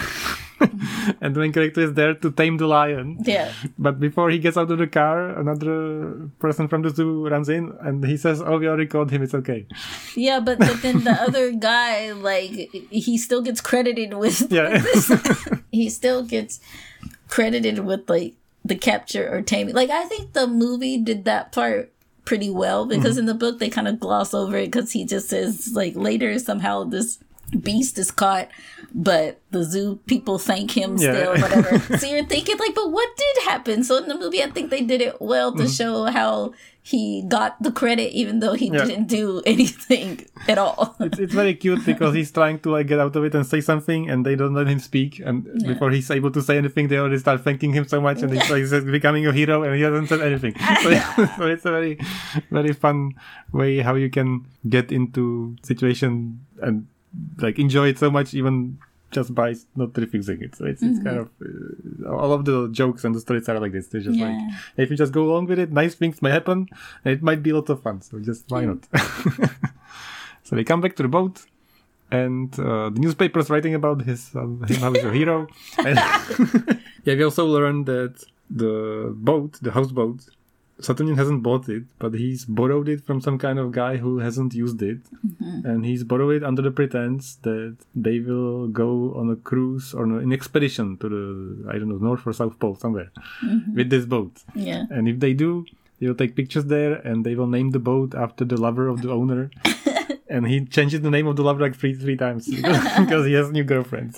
And the main character is there to tame the lion. Yeah. But before he gets out of the car, another person from the zoo runs in and he says, oh, we already caught him, it's okay. Yeah, but then the other guy, like, he still gets credited with... Yeah. He still gets credited with, like, the capture or taming. Like, I think the movie did that part pretty well, because in the book they kind of gloss over it because he just says, like, later somehow this beast is caught, but the zoo people thank him still, whatever. So you're thinking, like, but what did happen? So in the movie, I think they did it well to show how he got the credit even though he didn't do anything at all. It's very cute because he's trying to like get out of it and say something, and they don't let him speak. And before he's able to say anything, they already start thanking him so much, and he's like becoming a hero, and he hasn't said anything. So it's a very, very fun way how you can get into situation and like enjoy it so much, even just by not refusing it. So it's kind of all of the jokes and the stories are like this. They're just like, if you just go along with it, nice things may happen, and it might be a lot of fun. So just why not? So they come back to the boat, and the newspaper's writing about him how he's a hero. And we also learned that the houseboat, Saturnian hasn't bought it, but he's borrowed it from some kind of guy who hasn't used it. And he's borrowed it under the pretense that they will go on a cruise or an expedition to the, I don't know, North or South Pole, somewhere, with this boat. Yeah. And if they do, they will take pictures there, and they will name the boat after the lover of the owner. And he changes the name of the lover like three times because he has a new girlfriend.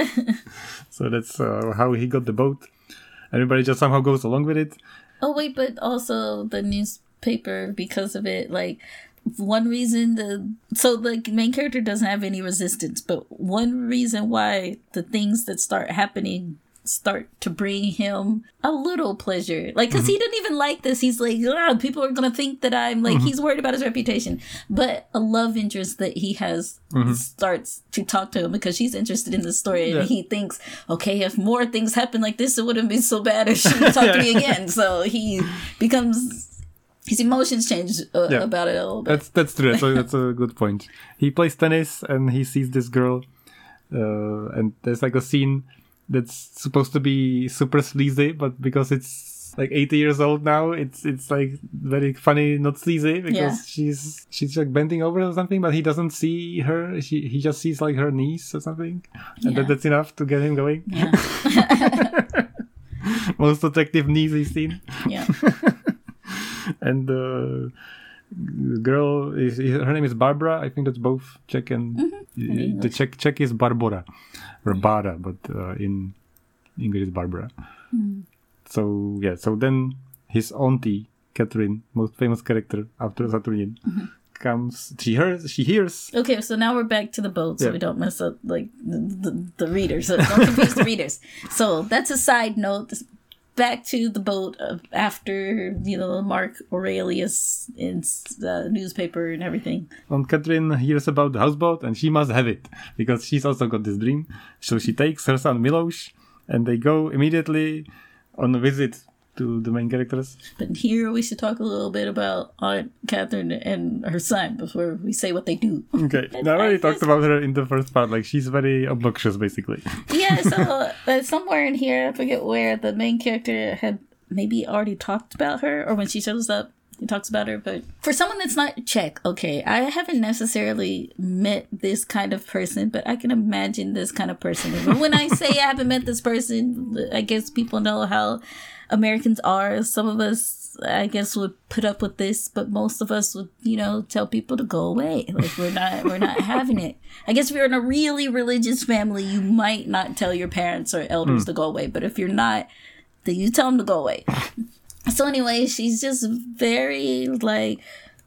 So that's how he got the boat. Everybody just somehow goes along with it. Oh, wait, but also the newspaper, because of it, like, one reason the main character doesn't have any resistance, but one reason why the things that start happening start to bring him a little pleasure. Like, because he didn't even like this. He's like, people are going to think that I'm, like, he's worried about his reputation. But a love interest that he has starts to talk to him because she's interested in the story. And he thinks, okay, if more things happen like this, it wouldn't be so bad if she talked to me again. So he becomes... His emotions change about it a little bit. That's true. So that's a good point. He plays tennis and he sees this girl, and there's like a scene that's supposed to be super sleazy, but because it's like 80 years old now, it's like very funny, not sleazy, because she's like bending over or something, but he doesn't see her. He just sees like her knees or something, and that's enough to get him going. Yeah. Most attractive knees he's seen. Yeah. And the girl her name is Barbara. I think that's both Czech and the Czech is Barbora or Bara, but in English is Barbara. So then his auntie Catherine, most famous character after Saturnian, comes. She hears. Okay, so now we're back to the boat, so we don't mess up like the readers. So don't confuse the readers. So that's a side note. Back to the boat after, Mark Aurelius in the newspaper and everything. And Catherine hears about the houseboat and she must have it because she's also got this dream. So she takes her son Milos and they go immediately on a visit to the main characters. But here we should talk a little bit about Aunt Catherine and her son before we say what they do. Okay, I already talked about her in the first part. Like, she's very obnoxious, basically. Yeah, so somewhere in here, I forget where, the main character had maybe already talked about her, or when she shows up, he talks about her. But for someone that's not Czech, okay, I haven't necessarily met this kind of person, but I can imagine this kind of person. And when I say I haven't met this person, I guess people know how Americans are. Some of us, I guess, would put up with this, but most of us would, tell people to go away. Like, we're not having it. I guess if you're in a really religious family, you might not tell your parents or elders to go away. But if you're not, then you tell them to go away. So anyway, she's just very, like,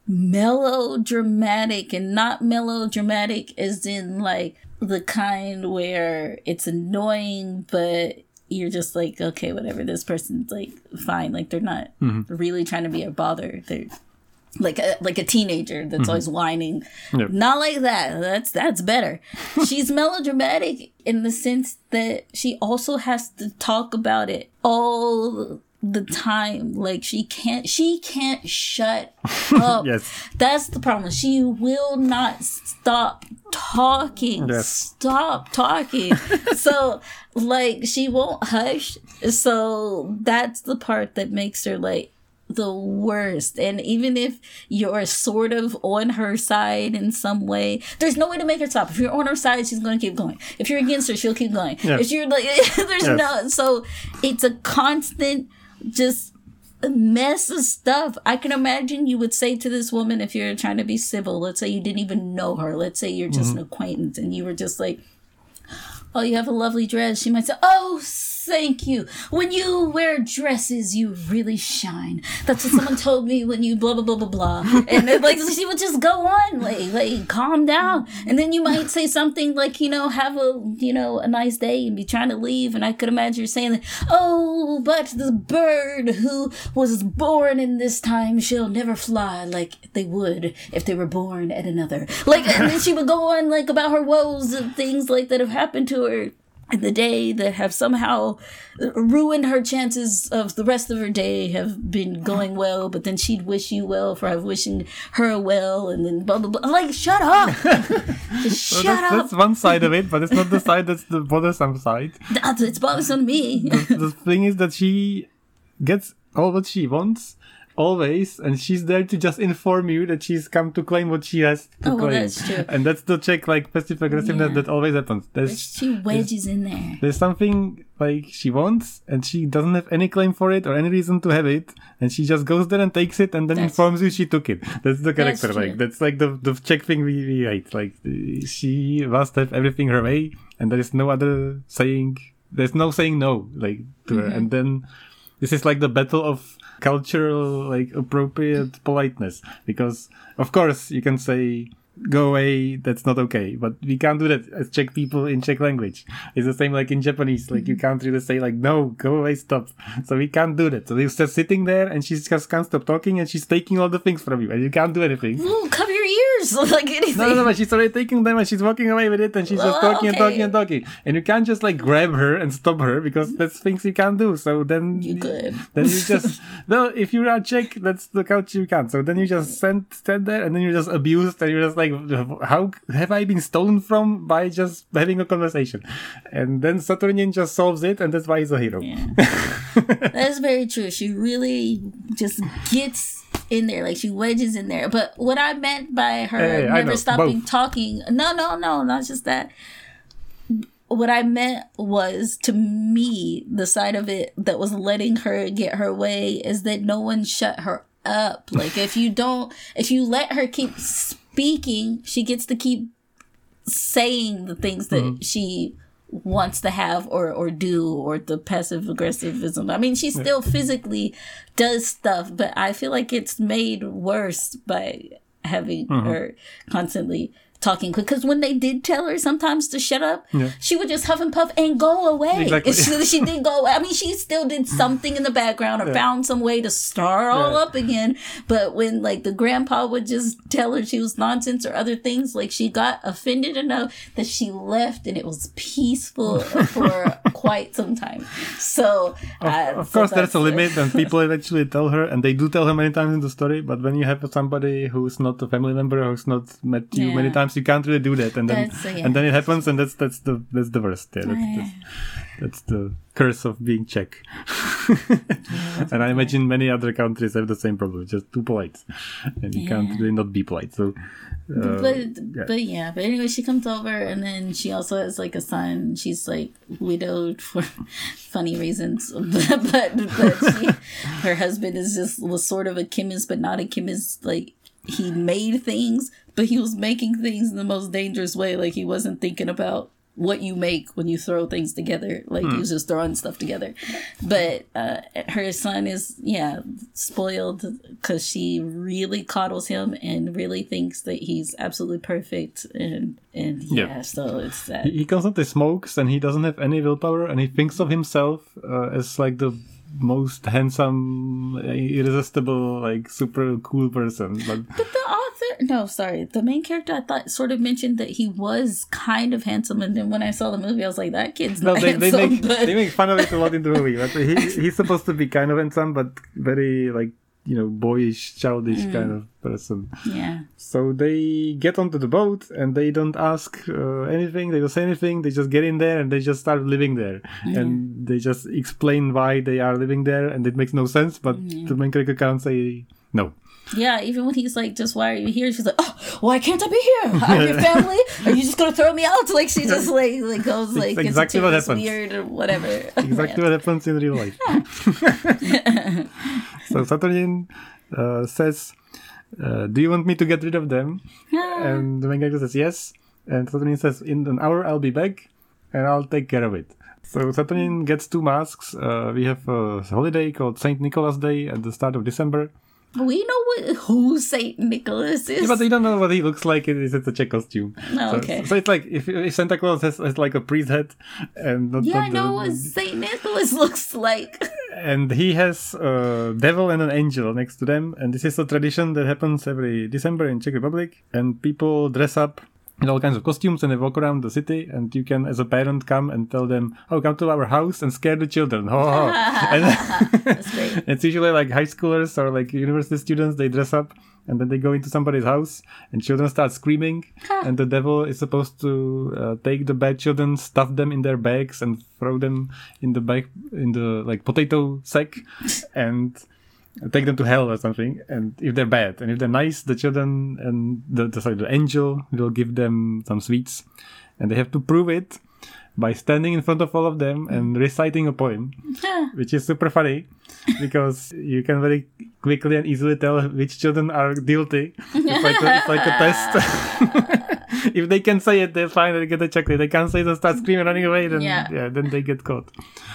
melodramatic, and not melodramatic as in, like, the kind where it's annoying, but you're just like, okay, whatever, this person's like fine, like they're not really trying to be a bother. They're like a teenager that's always whining. Yep. Not like that. That's better. She's melodramatic in the sense that she also has to talk about it all the time. Like, she can't shut up. Yes. That's the problem. She will not stop talking. Yes. Stop talking. So, like, she won't hush. So that's the part that makes her, like, the worst. And even if you're sort of on her side in some way, there's no way to make her stop. If you're on her side, she's going to keep going. If you're against her, she'll keep going. Yes. If you're like, there's no, so it's a constant just a mess of stuff. I can imagine you would say to this woman, if you're trying to be civil, let's say you didn't even know her, let's say you're just an acquaintance, and you were just like, "Oh, you have a lovely dress," she might say, "Oh, thank you. When you wear dresses, you really shine. That's what someone told me when you blah, blah, blah, blah, blah." And then, like, she would just go on, like, calm down. And then you might say something like, you know, have a, you know, a nice day and be trying to leave. And I could imagine her saying, like, "Oh, but the bird who was born in this time shall never fly like they would if they were born at another." Like, and then she would go on, like, about her woes and things, like, that have happened to her in the day that have somehow ruined her chances of the rest of her day have been going well, but then she'd wish you well for wishing her well, and then blah, blah, blah. Like, shut up! Just shut up! That's one side of it, but it's not the side that's the bothersome side. It's bothersome to me. The thing is that she gets all what she wants, always, and she's there to just inform you that she's come to claim what she has to claim. That's true. And that's the Czech, like, passive aggressiveness that always happens. She wedges in there. There's something, like, she wants, and she doesn't have any claim for it or any reason to have it, and she just goes there and takes it and then informs you she took it. That's the character. That's like, that's like the Czech thing we hate. Like, she must have everything her way, and there is no other saying, there's no saying no, like, to her. And then this is like the battle of cultural, like, appropriate politeness, because of course you can say go away, that's not okay, but we can't do that as Czech people in Czech language. It's the same like in Japanese, like you can't really say like no, go away, stop. So we can't do that. So you're just sitting there and she just can't stop talking and she's taking all the things from you and you can't do anything. Ooh, cover your ears, like anything. No, but she's already taking them and she's walking away with it and she's just talking and talking and talking. And you can't just like grab her and stop her because that's things you can't do. So then you could. Then you just, well, if you're a Czech, that's the culture you can't. So then you just stand there and then you're just abused and you're just like, how have I been stolen from by just having a conversation? And then Saturnin just solves it and that's why he's a hero. Yeah. That's very true. She really just gets in there, like she wedges in there. But what I meant by her never stopping talking, no, not just that. What I meant was, to me, the side of it that was letting her get her way is that no one shut her up. Like, if you let her keep speaking, she gets to keep saying the things that she wants to have or do, or the passive aggressivism. I mean, she still physically does stuff, but I feel like it's made worse by having her constantly talking quick. Because when they did tell her sometimes to shut up, she would just huff and puff and go away. Exactly. She did go away. I mean, she still did something in the background or found some way to start all up again. But when like the grandpa would just tell her she was nonsense or other things, like she got offended enough that she left and it was peaceful for quite some time. So of course there's a limit and people eventually tell her, and they do tell her many times in the story, but when you have somebody who's not a family member, who's not met you many times, you can't really do that, and then and then it happens, and that's the worst. That's the curse of being Czech. And I imagine many other countries have the same problem, just too polite, and you can't really not be polite. So, but anyway, she comes over, and then she also has like a son. She's like widowed for funny reasons, but her husband was sort of a chemist, but not a chemist. Like, he made things, but he was making things in the most dangerous way. Like, he wasn't thinking about what you make when you throw things together. Like, he was just throwing stuff together. But her son is, spoiled because she really coddles him and really thinks that he's absolutely perfect. And so it's that. He constantly smokes and he doesn't have any willpower, and he thinks of himself as like the most handsome, irresistible, like super cool person. But the main character, I thought sort of mentioned that he was kind of handsome, and then when I saw the movie, I was like, that kid's not handsome. They make fun of it a lot in the movie. But he's supposed to be kind of handsome, but very like, boyish, childish kind of person. Yeah. So they get onto the boat and they don't ask anything. They don't say anything. They just get in there and they just start living there. And they just explain why they are living there, and it makes no sense. But the main character can't say no. Yeah, even when he's like, just why are you here? She's like, oh, why can't I be here? I'm your family. Are you just going to throw me out? Like, she just like goes like, it's exactly what happens. Weird or whatever. Exactly what happens in real life. So Saturnin says, do you want me to get rid of them? And the main character says yes. And Saturnin says, in an hour I'll be back. and I'll take care of it. So Saturnin gets 2 masks. We have a holiday called Saint Nicholas Day at the start of December. We know who Saint Nicholas is. Yeah, but we don't know what he looks like. It's a Czech costume. Oh, okay. So it's like if Santa Claus has like a priest head, and I know what Saint Nicholas looks like. And he has a devil and an angel next to them. And this is a tradition that happens every December in Czech Republic. And people dress up in all kinds of costumes and they walk around the city. And you can, as a parent, come and tell them, "Oh, come to our house and scare the children." Ho, ho. That's great. It's usually like high schoolers or like university students. They dress up and then they go into somebody's house and children start screaming. And the devil is supposed to take the bad children, stuff them in their bags and throw them in the bag, in the like potato sack and take them to hell or something. And if they're bad, and if they're nice, the children and the angel will give them some sweets, and they have to prove it by standing in front of all of them and reciting a poem, which is super funny because you can very quickly and easily tell which children are guilty. It's like a test. If they can say it, they're fine, they get a chocolate. If they can't say it and start screaming running away, then then they get caught.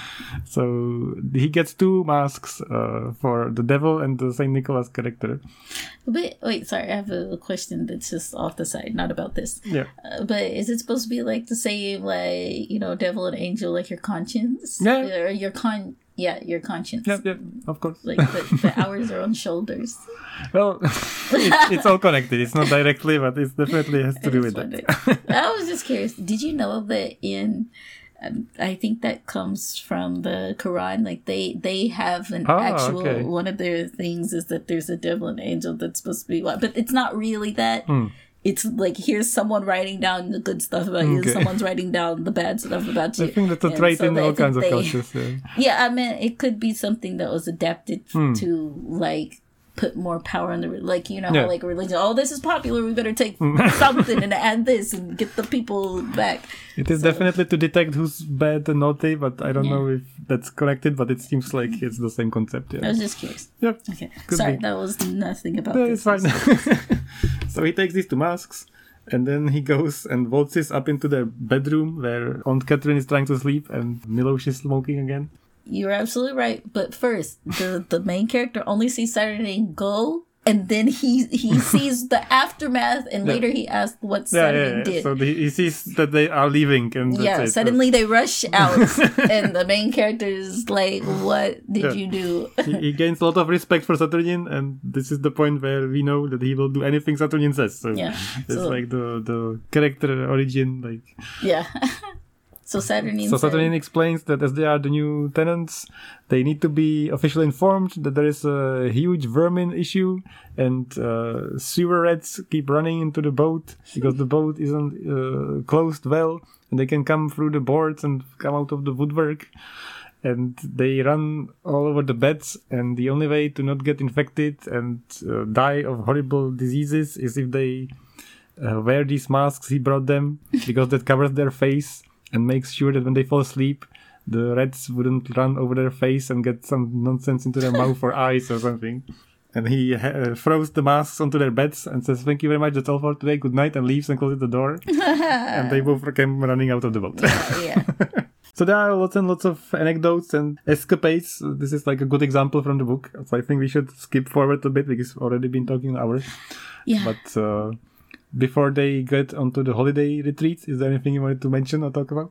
So he gets 2 masks for the devil and the Saint Nicholas character. But wait, sorry, I have a question that's just off the side, not about this. Yeah. But is it supposed to be like the same, like, you know, devil and angel, like your conscience? Yeah. Or your your conscience. Yeah, of course. Like the hours are on shoulders. Well, it's all connected. It's not directly, but it definitely has to do with that. I was just curious. Did you know that in... I think that comes from the Quran. Like they have an actual one of their things is that there's a devil and angel that's supposed to be but it's not really that. It's like here's someone writing down the good stuff about you, someone's writing down the bad stuff about you. I think that's a trait in all kinds of cultures. Yeah, I mean it could be something that was adapted to like put more power on the like how like religion. Oh, this is popular. We better take something and add this and get the people back. It is definitely to detect who's bad and naughty, but I don't know if that's connected. But it seems like it's the same concept. Yeah. I was just curious. Yep. Okay. Sorry, that was nothing about this. It's fine. So he takes these 2 masks. And then he goes and waltzes up into their bedroom where Aunt Catherine is trying to sleep and Miloš is smoking again. You're absolutely right. But first, the main character only sees Saturday go, and then he sees the aftermath, and later he asks what Saturday did. So he sees that they are leaving, and suddenly they rush out, and the main character is like, "What did you do?" He gains a lot of respect for Saturnin, and this is the point where we know that he will do anything Saturnin says. So it's like the character origin, like So Saturnin explains that as they are the new tenants, they need to be officially informed that there is a huge vermin issue and sewer rats keep running into the boat because the boat isn't closed well and they can come through the boards and come out of the woodwork. And they run all over the beds, and the only way to not get infected and die of horrible diseases is if they wear these masks he brought them, because that covers their face and makes sure that when they fall asleep, the rats wouldn't run over their face and get some nonsense into their mouth or eyes or something. And he throws the masks onto their beds and says, "Thank you very much, that's all for today, good night," and leaves and closes the door. And they both came running out of the boat. So there are lots and lots of anecdotes and escapades. This is like a good example from the book. So I think we should skip forward a bit because we've already been talking an hour. Yeah. But before they get onto the holiday retreat, is there anything you wanted to mention or talk about?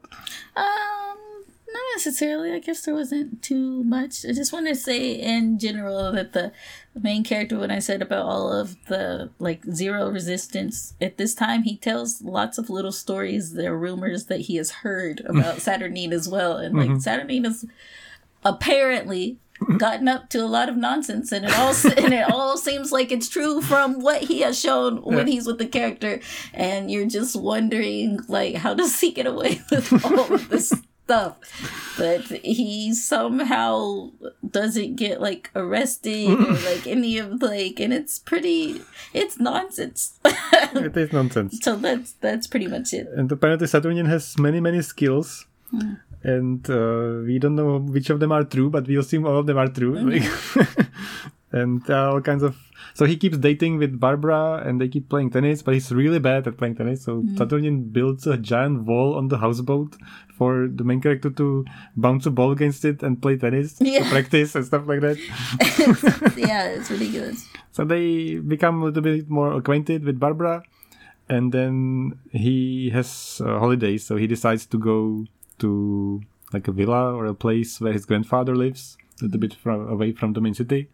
Not necessarily. I guess there wasn't too much. I just want to say in general that the main character, when I said about all of the like zero resistance, at this time he tells lots of little stories. There are rumors that he has heard about Saturnin as well. And like Saturnin is apparently gotten up to a lot of nonsense, and it all seems like it's true from what he has shown when he's with the character, and you're just wondering like, how does he get away with all of this stuff? But he somehow doesn't get like arrested or like any of like, and it's nonsense. It is nonsense. So that's pretty much it. And apparently Saturnin has many skills. And we don't know which of them are true, but we assume all of them are true. and all kinds of. So he keeps dating with Barbara, and they keep playing tennis, but he's really bad at playing tennis. So Saturnian builds a giant wall on the houseboat for the main character to bounce a ball against it and play tennis to practice and stuff like that. Yeah, it's ridiculous. So they become a little bit more acquainted with Barbara, and then he has holidays. So he decides to go to like a villa or a place where his grandfather lives, a little bit away from the main city.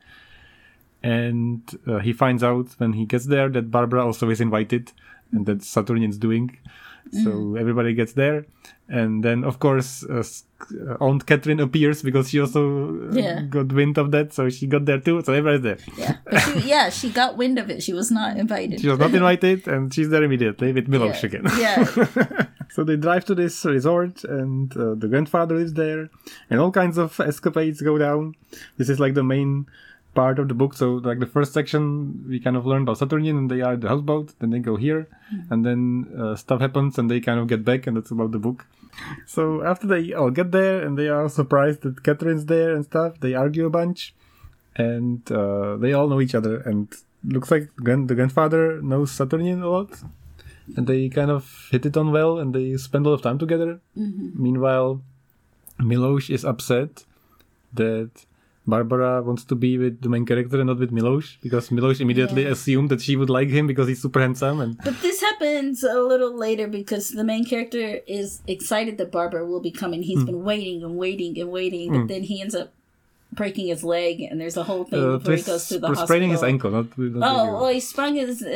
And he finds out when he gets there that Barbara also is invited, and that Saturnian's doing. So everybody gets there, and then of course Aunt Catherine appears because she also got wind of that, so she got there too. So everybody's there. Yeah, but she got wind of it. She was not invited. She was not invited, and she's there immediately with Milos again. Yeah. So they drive to this resort, and the grandfather is there, and all kinds of escapades go down. This is like the main part of the book. So like the first section we kind of learn about Saturnian, and they are at the houseboat, then they go here, and then stuff happens and they kind of get back, and that's about the book. So after they all get there and they are surprised that Catherine's there and stuff, they argue a bunch, and they all know each other, and looks like the grandfather knows Saturnian a lot, and they kind of hit it on well, and they spend a lot of time together. Meanwhile, Milos is upset that Barbara wants to be with the main character and not with Milos, because Milos immediately assumed that she would like him because he's super handsome. But this happens a little later because the main character is excited that Barbara will be coming. He's been waiting and waiting and waiting, but then he ends up breaking his leg, and there's a whole thing before he goes to the hospital. Spraining his ankle, not well, he sprung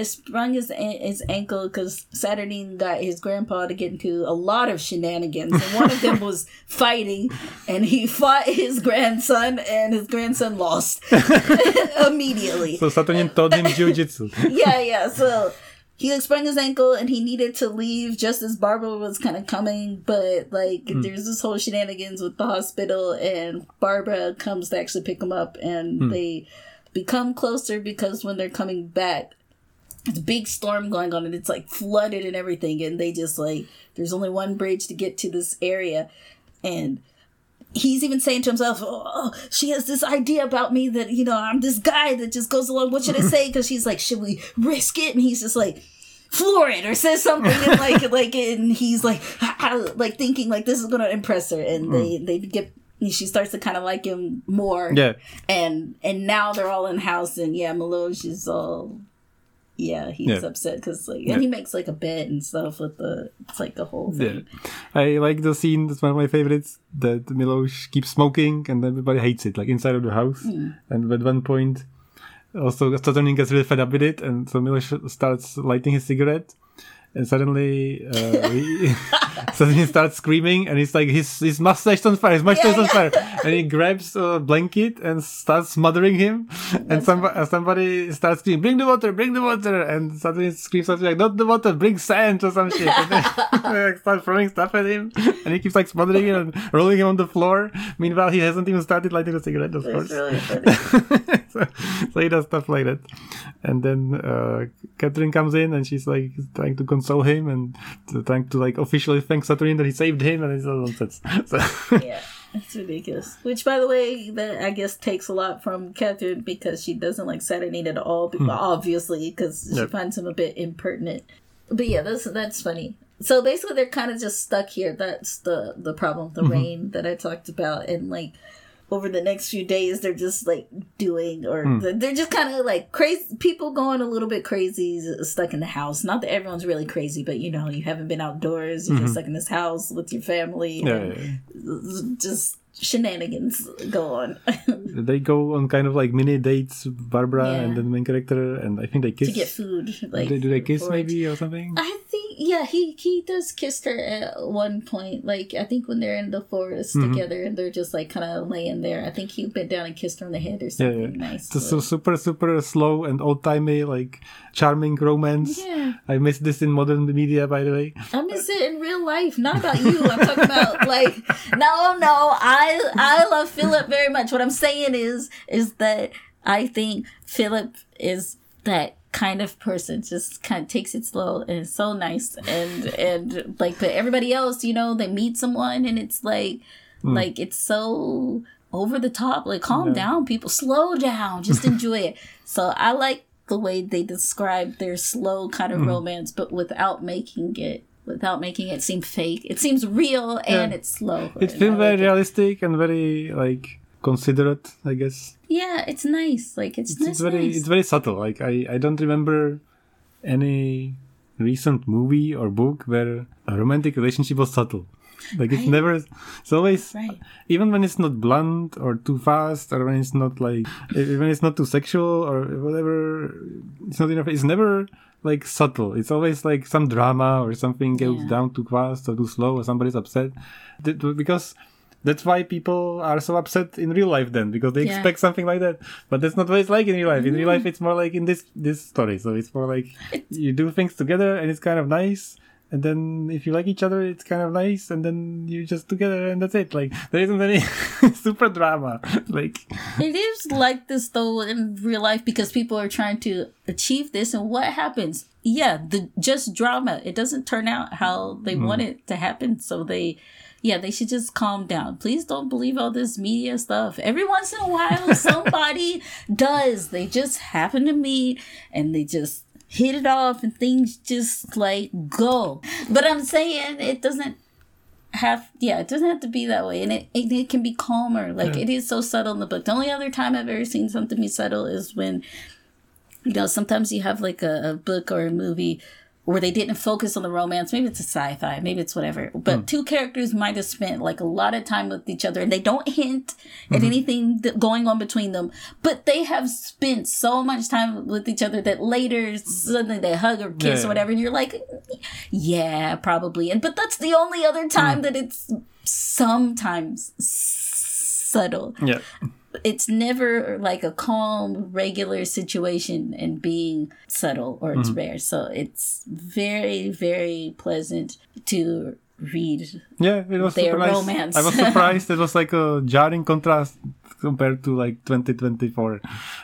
his ankle because Saturnine got his grandpa to get into a lot of shenanigans, and one of them was fighting, and he fought his grandson, and his grandson lost immediately. So Saturnian taught him jiu-jitsu. Yeah. So he sprained his ankle, and he needed to leave just as Barbara was kind of coming, but like there's this whole shenanigans with the hospital, and Barbara comes to actually pick him up, and they become closer because when they're coming back, it's a big storm going on, and it's like flooded and everything, and they just like there's only one bridge to get to this area, and he's even saying to himself, oh, she has this idea about me that, you know, I'm this guy that just goes along. What should I say? Because she's like, should we risk it? And he's just like, floor it, or says something. And and he's like thinking like this is going to impress her. And she starts to kind of like him more. Yeah. And now they're all in the house, and Milos is all... he's upset because and he makes like a bed and stuff with it's like a whole thing. I like the scene. That's one of my favorites. That Milos keeps smoking and everybody hates it, like inside of the house. And at one point, also Saturnian gets really fed up with it, and so Milos starts lighting his cigarette. And suddenly, Saturnian starts screaming, and he's like, his mustache on fire, on fire. And he grabs a blanket and starts smothering him. And somebody starts screaming, bring the water. And Saturnian screams something like, not the water, bring sand or some shit. And then starts throwing stuff at him. And he keeps like smothering him and rolling him on the floor. Meanwhile, he hasn't even started lighting a cigarette, of course. Really funny. so he does stuff like that. And then Catherine comes in, and she's like trying to console him and trying to like officially thank Saturnian that he saved him, and it's all nonsense. So. It's ridiculous. Which, by the way, that I guess takes a lot from Catherine, because she doesn't like Saturnine at all, obviously, because she finds him a bit impertinent. But that's funny. So basically, they're kind of just stuck here. That's the problem, the rain that I talked about, and like over the next few days, they're just like doing, or they're just kind of like crazy. People going a little bit crazy, stuck in the house. Not that everyone's really crazy, but you know, you haven't been outdoors. You're just stuck in this house with your family. Just shenanigans go on. They go on kind of like mini dates, Barbara and the main character, and I think they kiss to get food. Like, do they kiss maybe or something? I think he does kiss her at one point. Like I think when they're in the forest together and they're just like kind of laying there. I think he bent down and kissed her on the head or something. Nice. It's so super slow and old timey, like charming romance. Yeah. I miss this in modern media, by the way. I miss it in real life. Not about you. I'm talking about like no. I love Philip very much. What I'm saying is that I think Philip is that kind of person, just kind of takes it slow and it's so nice and like, but everybody else, you know, they meet someone and it's like it's so over the top. Like, calm down, people. Slow down. Just enjoy it. So I like the way they describe their slow kind of romance, but without making it seem fake. It seems real and it's slow. It feels very realistic and very like considerate, I guess. Yeah, it's nice. Like it's nice. It's very subtle. Like I don't remember any recent movie or book where a romantic relationship was subtle. Like it's always, even when it's not blunt or too fast, or when it's not like, when it's not too sexual or whatever, it's not enough. It's never like subtle. It's always like some drama or something goes down too fast or too slow or somebody's upset. Because that's why people are so upset in real life then, because they expect something like that. But that's not what it's like in real life. In real life, it's more like in this story. So it's more like you do things together and it's kind of nice. And then if you like each other, it's kind of nice. And then you're just together and that's it. Like, there isn't any super drama. Like, it is like this though in real life, because people are trying to achieve this. And what happens? Yeah, just drama. It doesn't turn out how they want it to happen. So they should just calm down. Please don't believe all this media stuff. Every once in a while, somebody does. They just happen to meet and they just hit it off and things just like go. But I'm saying it doesn't have to be that way. And it can be calmer. Like it is so subtle in the book. The only other time I've ever seen something be subtle is when, sometimes you have like a book or a movie where they didn't focus on the romance. Maybe it's a sci-fi, maybe it's whatever. But two characters might have spent like a lot of time with each other and they don't hint at anything going on between them. But they have spent so much time with each other that later suddenly they hug or kiss or whatever. And you're like, yeah, probably. But that's the only other time that it's sometimes subtle. Yeah. It's never like a calm, regular situation and being subtle, or it's rare. So it's very, very pleasant to read. Yeah, it was their super nice. romance. I was surprised. It was like a jarring contrast compared to like 2024.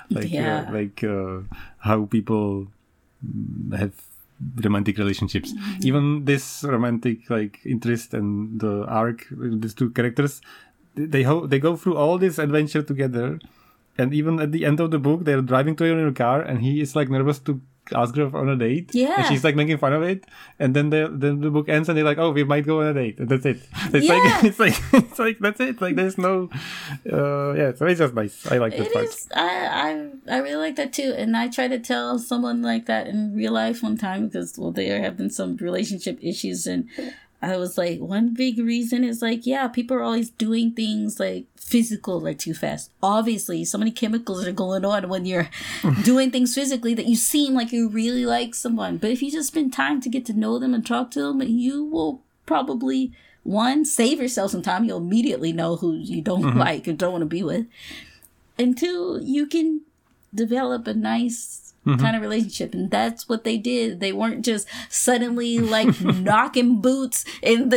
Like how people have romantic relationships. Even this romantic like interest and the arc with these two characters, they go through all this adventure together, and even at the end of the book they're driving together in a car and he is like nervous to ask her on a date, and she's like making fun of it, and then the book ends and they're like, oh, we might go on a date, and that's it. It's like that's it. Like there's no so it's just nice. I like that part. I really like that too, and I tried to tell someone like that in real life one time, because they are having some relationship issues, and I was like, one big reason is like, people are always doing things like physical, like too fast. Obviously, so many chemicals are going on when you're doing things physically that you seem like you really like someone. But if you just spend time to get to know them and talk to them, you will probably, one, save yourself some time. You'll immediately know who you don't like and don't want to be with. And two, you can develop a nice kind of relationship, and that's what they did. They weren't just suddenly like knocking boots in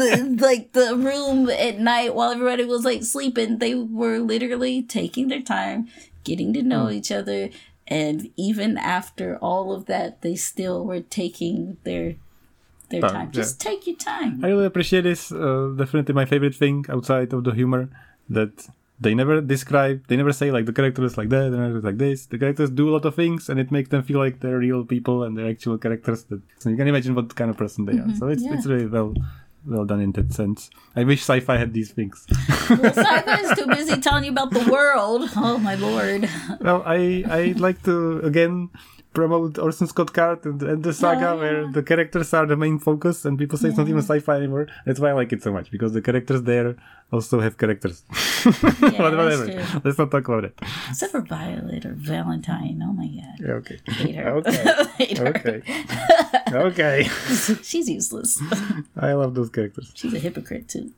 the room at night while everybody was like sleeping. They were literally taking their time, getting to know each other, and even after all of that, they still were taking their time. Just take your time. I really appreciate this. Definitely my favorite thing outside of the humor, that they never say like the character is like that, the character is like this. The characters do a lot of things and it makes them feel like they're real people and they're actual characters. So you can imagine what kind of person they are. So it's really well done in that sense. I wish sci-fi had these things. Well, sci-fi is too busy telling you about the world. Oh my lord. Well, I'd like to again promote Orson Scott Card and the saga where the characters are the main focus and people say it's not even sci-fi anymore. That's why I like it so much, because the characters there also have characters. But whatever. Let's not talk about it. Except for Violet or Valentine. Oh my god. Yeah, okay. Hate her. Okay. Okay. She's useless. I love those characters. She's a hypocrite too.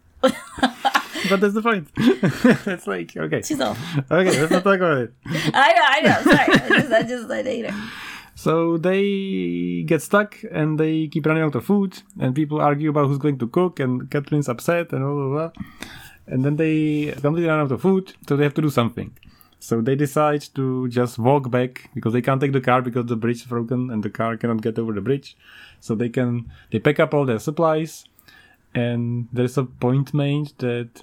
But that's the point. It's like, okay. She's all. Okay, let's not talk about it. I know. Sorry. I hate her. So they get stuck and they keep running out of food and people argue about who's going to cook and Catherine's upset and blah. And then they completely run out of food, so they have to do something. So they decide to just walk back because they can't take the car because the bridge is broken and the car cannot get over the bridge. So they pack up all their supplies, and there's a point made that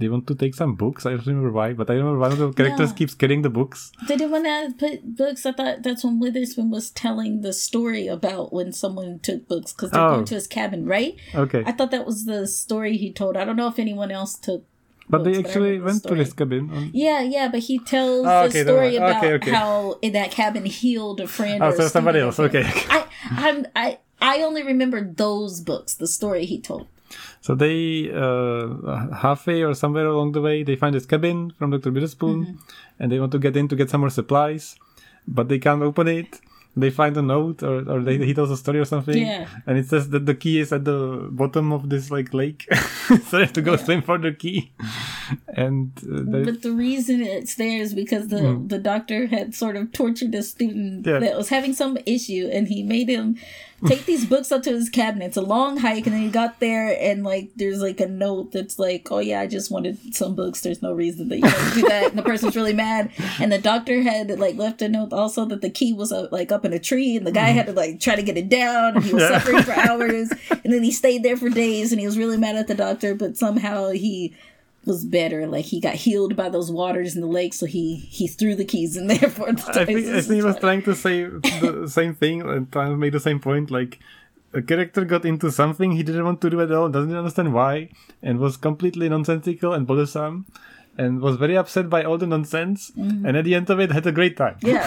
they want to take some books. I don't remember why, but I remember one of the characters Yeah. keeps carrying the books. They didn't want to put books. I thought that's when Witherspoon was telling the story about when someone took books because they're going to his cabin, right? Okay. I thought that was the story he told. I don't know if anyone else took But they books, I actually remember the went to story. his cabin. Yeah, but he tells Oh, the okay, story never mind. about Okay. how in that cabin healed a friend. Oh, or so a somebody student else. of his. Okay. I only remember those books, the story he told. So they, halfway or somewhere along the way, they find this cabin from Dr. Witherspoon, Mm-hmm. and they want to get in to get some more supplies, but they can't open it. They find a note, or he tells a story or something, Yeah. and it says that the key is at the bottom of this like lake, so they have to go swim for the key. And But the reason it's there is because the doctor had sort of tortured a student that was having some issue, and he made him take these books up to his cabinet. It's a long hike, and then he got there, and like there's like a note that's like, "Oh yeah, I just wanted some books. There's no reason that you don't do that." And the person's really mad, and the doctor had like left a note also that the key was up in a tree, and the guy had to like try to get it down, and he was suffering for hours, and then he stayed there for days, and he was really mad at the doctor, but somehow he was better. Like he got healed by those waters in the lake, so he threw the keys in there for the I think he was trying to say the same thing and trying to make the same point. Like a character got into something he didn't want to do at all, doesn't understand why, and was completely nonsensical and bothersome, and was very upset by all the nonsense. And at the end of it, had a great time. Yeah.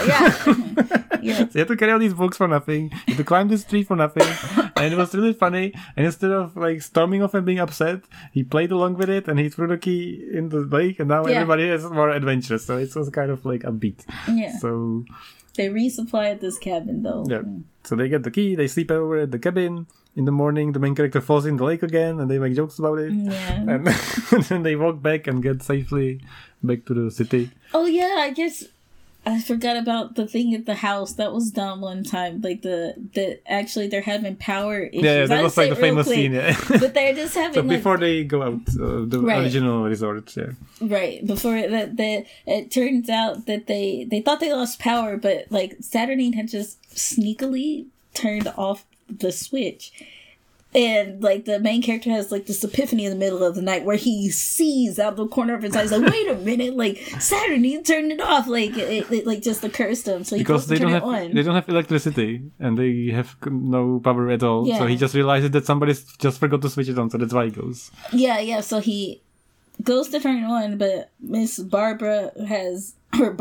So you had to carry all these books for nothing. You had to climb this tree for nothing. And it was really funny. And instead of like storming off and being upset, he played along with it and he threw the key in the lake. And now everybody is more adventurous. So it was kind of like upbeat. Yeah. So They resupplied this cabin though. yeah. So they get the key. They sleep over at the cabin. In the morning, the main character falls in the lake again, and they make jokes about it. Yeah. And then they walk back and get safely back to the city. Oh yeah, I guess I forgot about the thing at the house that was done one time. Like the actually they're having power issues. Yeah, that I'll was like say the it real famous quick, scene. Yeah. But they're just So having like before they go out, the Right. original resort, yeah. right before that it turns out that they thought they lost power, but like Saturnine had just sneakily turned off the switch. And, like, the main character has, like, this epiphany in the middle of the night where he sees out the corner of his eyes, like, wait a minute, like, Saturday turned it off. Like, it like, just occurs to him. So he Because goes to they turn don't it have on. they don't have electricity and they have no power at all. Yeah. So he just realizes that somebody's just forgot to switch it on, so that's why he goes. Yeah, so he goes to turn it on, but Barbara has,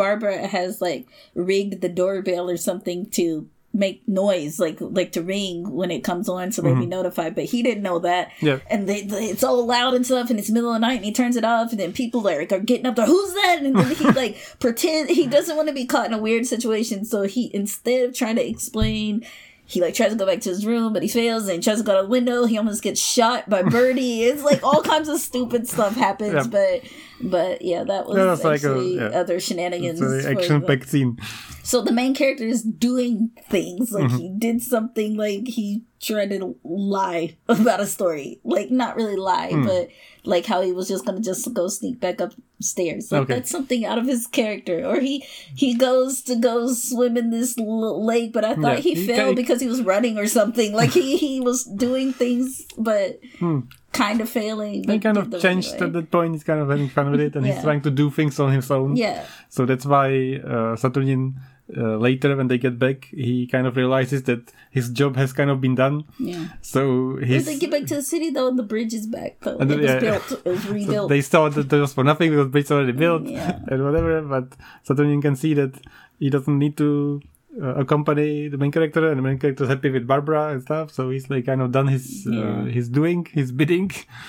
like, rigged the doorbell or something to make noise, like to ring when it comes on, so they'll be notified. But he didn't know that. Yeah. And it's all loud and stuff, and it's middle of the night, and he turns it off, and then people like are getting up there. Who's that? And then he like pretend he doesn't want to be caught in a weird situation, so he instead of trying to explain. He like tries to go back to his room, but he fails, and he tries to go out the window. He almost gets shot by Birdie. It's like all kinds of stupid stuff happens, but yeah, that was like actually other shenanigans. It's an for action-packed scene. So the main character is doing things like Mm-hmm. he did something, like he tried to lie about a story, like not really lie, but like how he was just gonna just go sneak back upstairs. Like Okay. that's something out of his character. Or he goes to go swim in this lake, but I thought Yeah, he fell because he was running or something. Like he was doing things, but kind of failing. He but kind did of them changed anyway. at that point. He's kind of having fun with it, and Yeah. he's trying to do things on his own. Yeah. So that's why Saturnin, later when they get back, he kind of realizes that his job has kind of been done. Yeah. So When he's... they get back to the city, though, the bridge is back. Though. And It was yeah. built. It was rebuilt. They thought that there was for nothing because the bridge already built Yeah. and whatever, but Saturnin can see that he doesn't need to accompany the main character, and the main character is happy with Barbara and stuff, so he's like kind of done his doing, his bidding,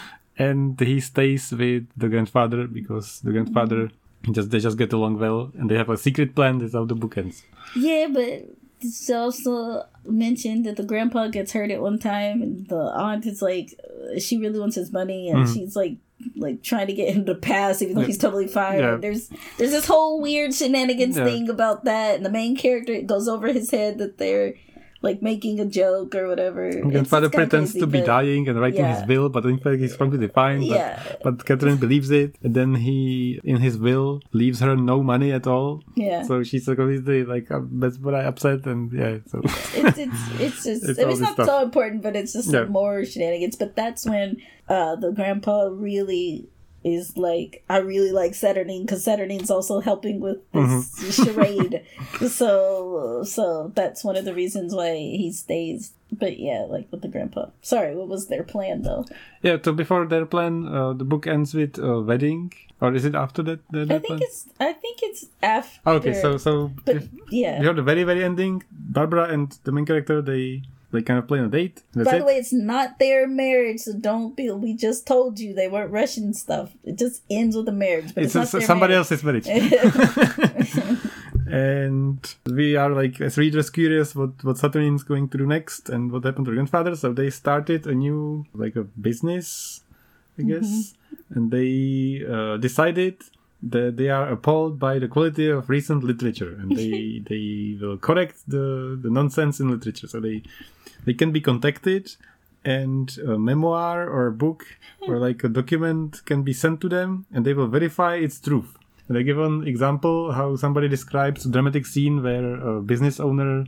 and he stays with the grandfather because the grandfather they just get along well, and they have a secret plan. That's how the book ends. Yeah, but it's also mentioned that the grandpa gets hurt at one time, and the aunt is like, she really wants his money, and she's like trying to get him to pass, even though he's totally fine. Yeah. And there's this whole weird shenanigans Yeah. thing about that, and the main character, it goes over his head that they're like making a joke or whatever. Grandfather It's kinda pretends crazy, to be but- dying and writing yeah. his will, but in fact he's completely fine. But, Yeah. but Catherine believes it, and then he, in his will, leaves her no money at all. Yeah. So she's completely like that's what I upset, and yeah. So It's just It's I mean, all it's this not stuff. so important, but it's just Yeah. some more shenanigans. But that's when the grandpa really is like, I really like Saturnine because Saturnine's also helping with this charade. So that's one of the reasons why he stays. But yeah, like with the grandpa. Sorry, what was their plan though? Yeah, so before their plan, the book ends with a wedding. Or is it after that? I think it's after. Okay, so but yeah. Before the very, very ending, Barbara and the main character, they kind of play on a date. By the way, it's not their marriage, so don't be. We just told you they weren't rushing stuff. It just ends with a marriage. But it's not their somebody marriage. else's marriage. And we are like, as readers, curious what Saturnine is going to do next and what happened to her grandfather. So they started a new, like a business, I guess. And they decided that they are appalled by the quality of recent literature. And they will correct the nonsense in literature. So they can be contacted, and a memoir or a book or like a document can be sent to them, and they will verify its truth. And I give an example how somebody describes a dramatic scene where a business owner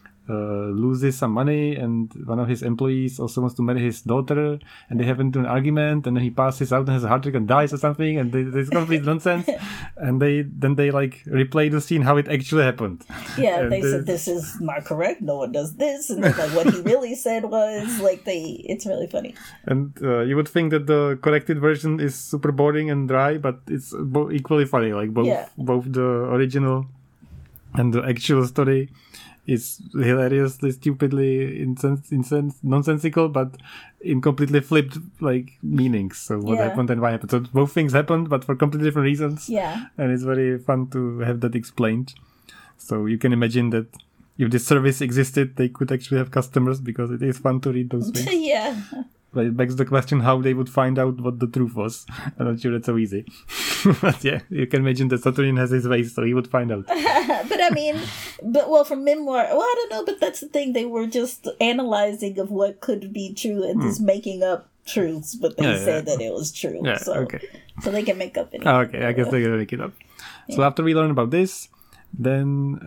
loses some money, and one of his employees also wants to marry his daughter, and they have into an argument, and then he passes out and has a heart attack and dies or something, and it's complete nonsense. And they like replay the scene how it actually happened. Yeah, and they said this is not correct. No one does this, and then, like what he really said was like it's really funny. And you would think that the corrected version is super boring and dry, but it's equally funny. Like both the original and the actual story is hilariously, stupidly nonsensical, but in completely flipped like meanings. So what happened and why happened. So both things happened, but for completely different reasons. Yeah. And it's very fun to have that explained. So you can imagine that if this service existed, they could actually have customers, because it is fun to read those things. Yeah. But it begs the question how they would find out what the truth was. I'm not sure that's so easy. But yeah, you can imagine that Saturnine has his ways, so he would find out. But I mean, from memoir, well, I don't know, but that's the thing. They were just analyzing of what could be true and just making up truths, but they said that it was true. Yeah, so, okay. So they can make up anything. Okay, I guess they're gonna make it up. Yeah. So after we learn about this, then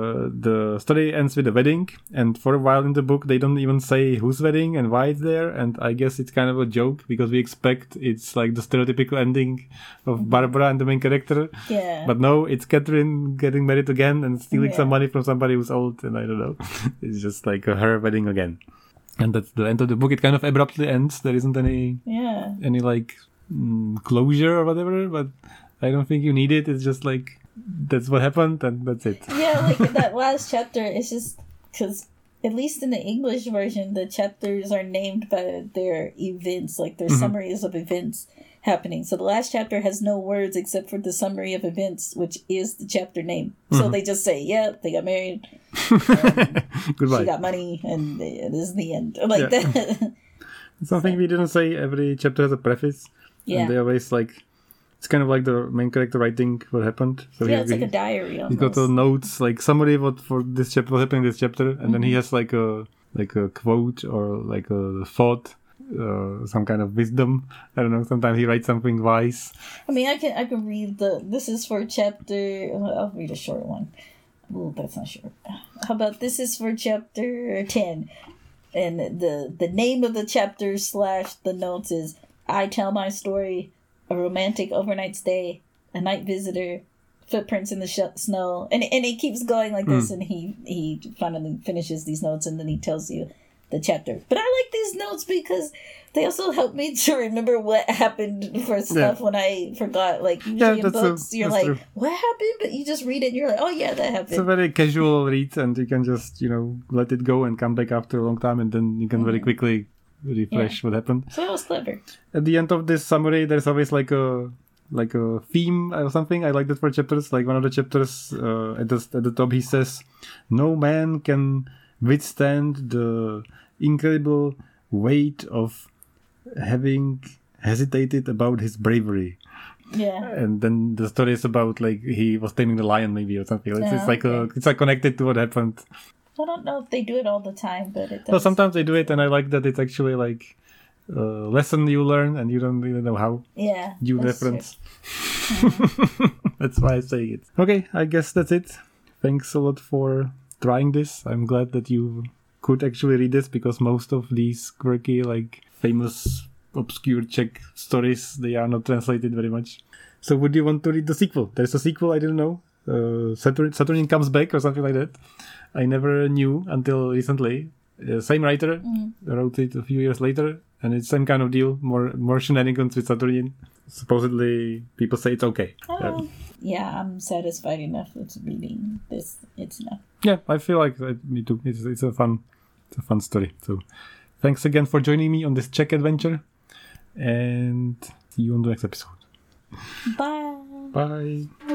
the story ends with a wedding, and for a while in the book they don't even say whose wedding and why it's there, and I guess it's kind of a joke because we expect it's like the stereotypical ending of Barbara and the main character. Yeah. But no, it's Catherine getting married again and stealing some money from somebody who's old, and I don't know. It's just like her wedding again. And that's the end of the book. It kind of abruptly ends. There isn't any like closure or whatever, but I don't think you need it. It's just like, that's what happened, and that's it. Yeah, like in that last chapter, it's just because, at least in the English version, the chapters are named by their events, like their summaries of events happening. So the last chapter has no words except for the summary of events, which is the chapter name. So they just say, they got married, goodbye. She got money, and this is the end. Like that. Something we didn't say, every chapter has a preface. Yeah. And they always like, it's kind of like the main character writing what happened. So it's like a diary almost. He's got the notes, like summary what for this chapter, what happened in this chapter, and then he has like a quote or like a thought, some kind of wisdom. I don't know. Sometimes he writes something wise. I mean, I can read this is for chapter. I'll read a short one. Ooh, that's not short. How about this is for chapter 10, and the name of the chapter / the notes is I Tell My Story. A romantic overnight stay, a night visitor, footprints in the snow, and it keeps going like this. And he finally finishes these notes, and then he tells you the chapter. But I like these notes because they also help me to remember what happened for stuff when I forgot. Like usually in books, you're like, true. What happened? But you just read it, and you're like, oh yeah, that happened. It's a very casual read, and you can just let it go and come back after a long time, and then you can very quickly refresh what happened. So that was clever. At the end of this summary, there's always like a theme or something. I like that for chapters. Like one of the chapters at the top, he says, "No man can withstand the incredible weight of having hesitated about his bravery." Yeah. And then the story is about like he was taming the lion, maybe, or something. It's like connected to what happened. I don't know if they do it all the time, but it does. Well, sometimes they do it, and I like that it's actually like a lesson you learn, and you don't even know how. Yeah. You reference. That's why I say it. Okay, I guess that's it. Thanks a lot for trying this. I'm glad that you could actually read this, because most of these quirky, like famous obscure Czech stories. They are not translated very much. So would you want to read the sequel? There's a sequel, I didn't know. Saturnian Comes Back or something like that. I never knew until recently. Same writer wrote it a few years later, and it's same kind of deal. More shenanigans with Saturnian. Supposedly, people say it's okay. Yeah, I'm satisfied enough with reading this. It's enough. Yeah, I feel like me too. It's a fun story. So, thanks again for joining me on this Czech adventure, and see you on the next episode. Bye. Bye.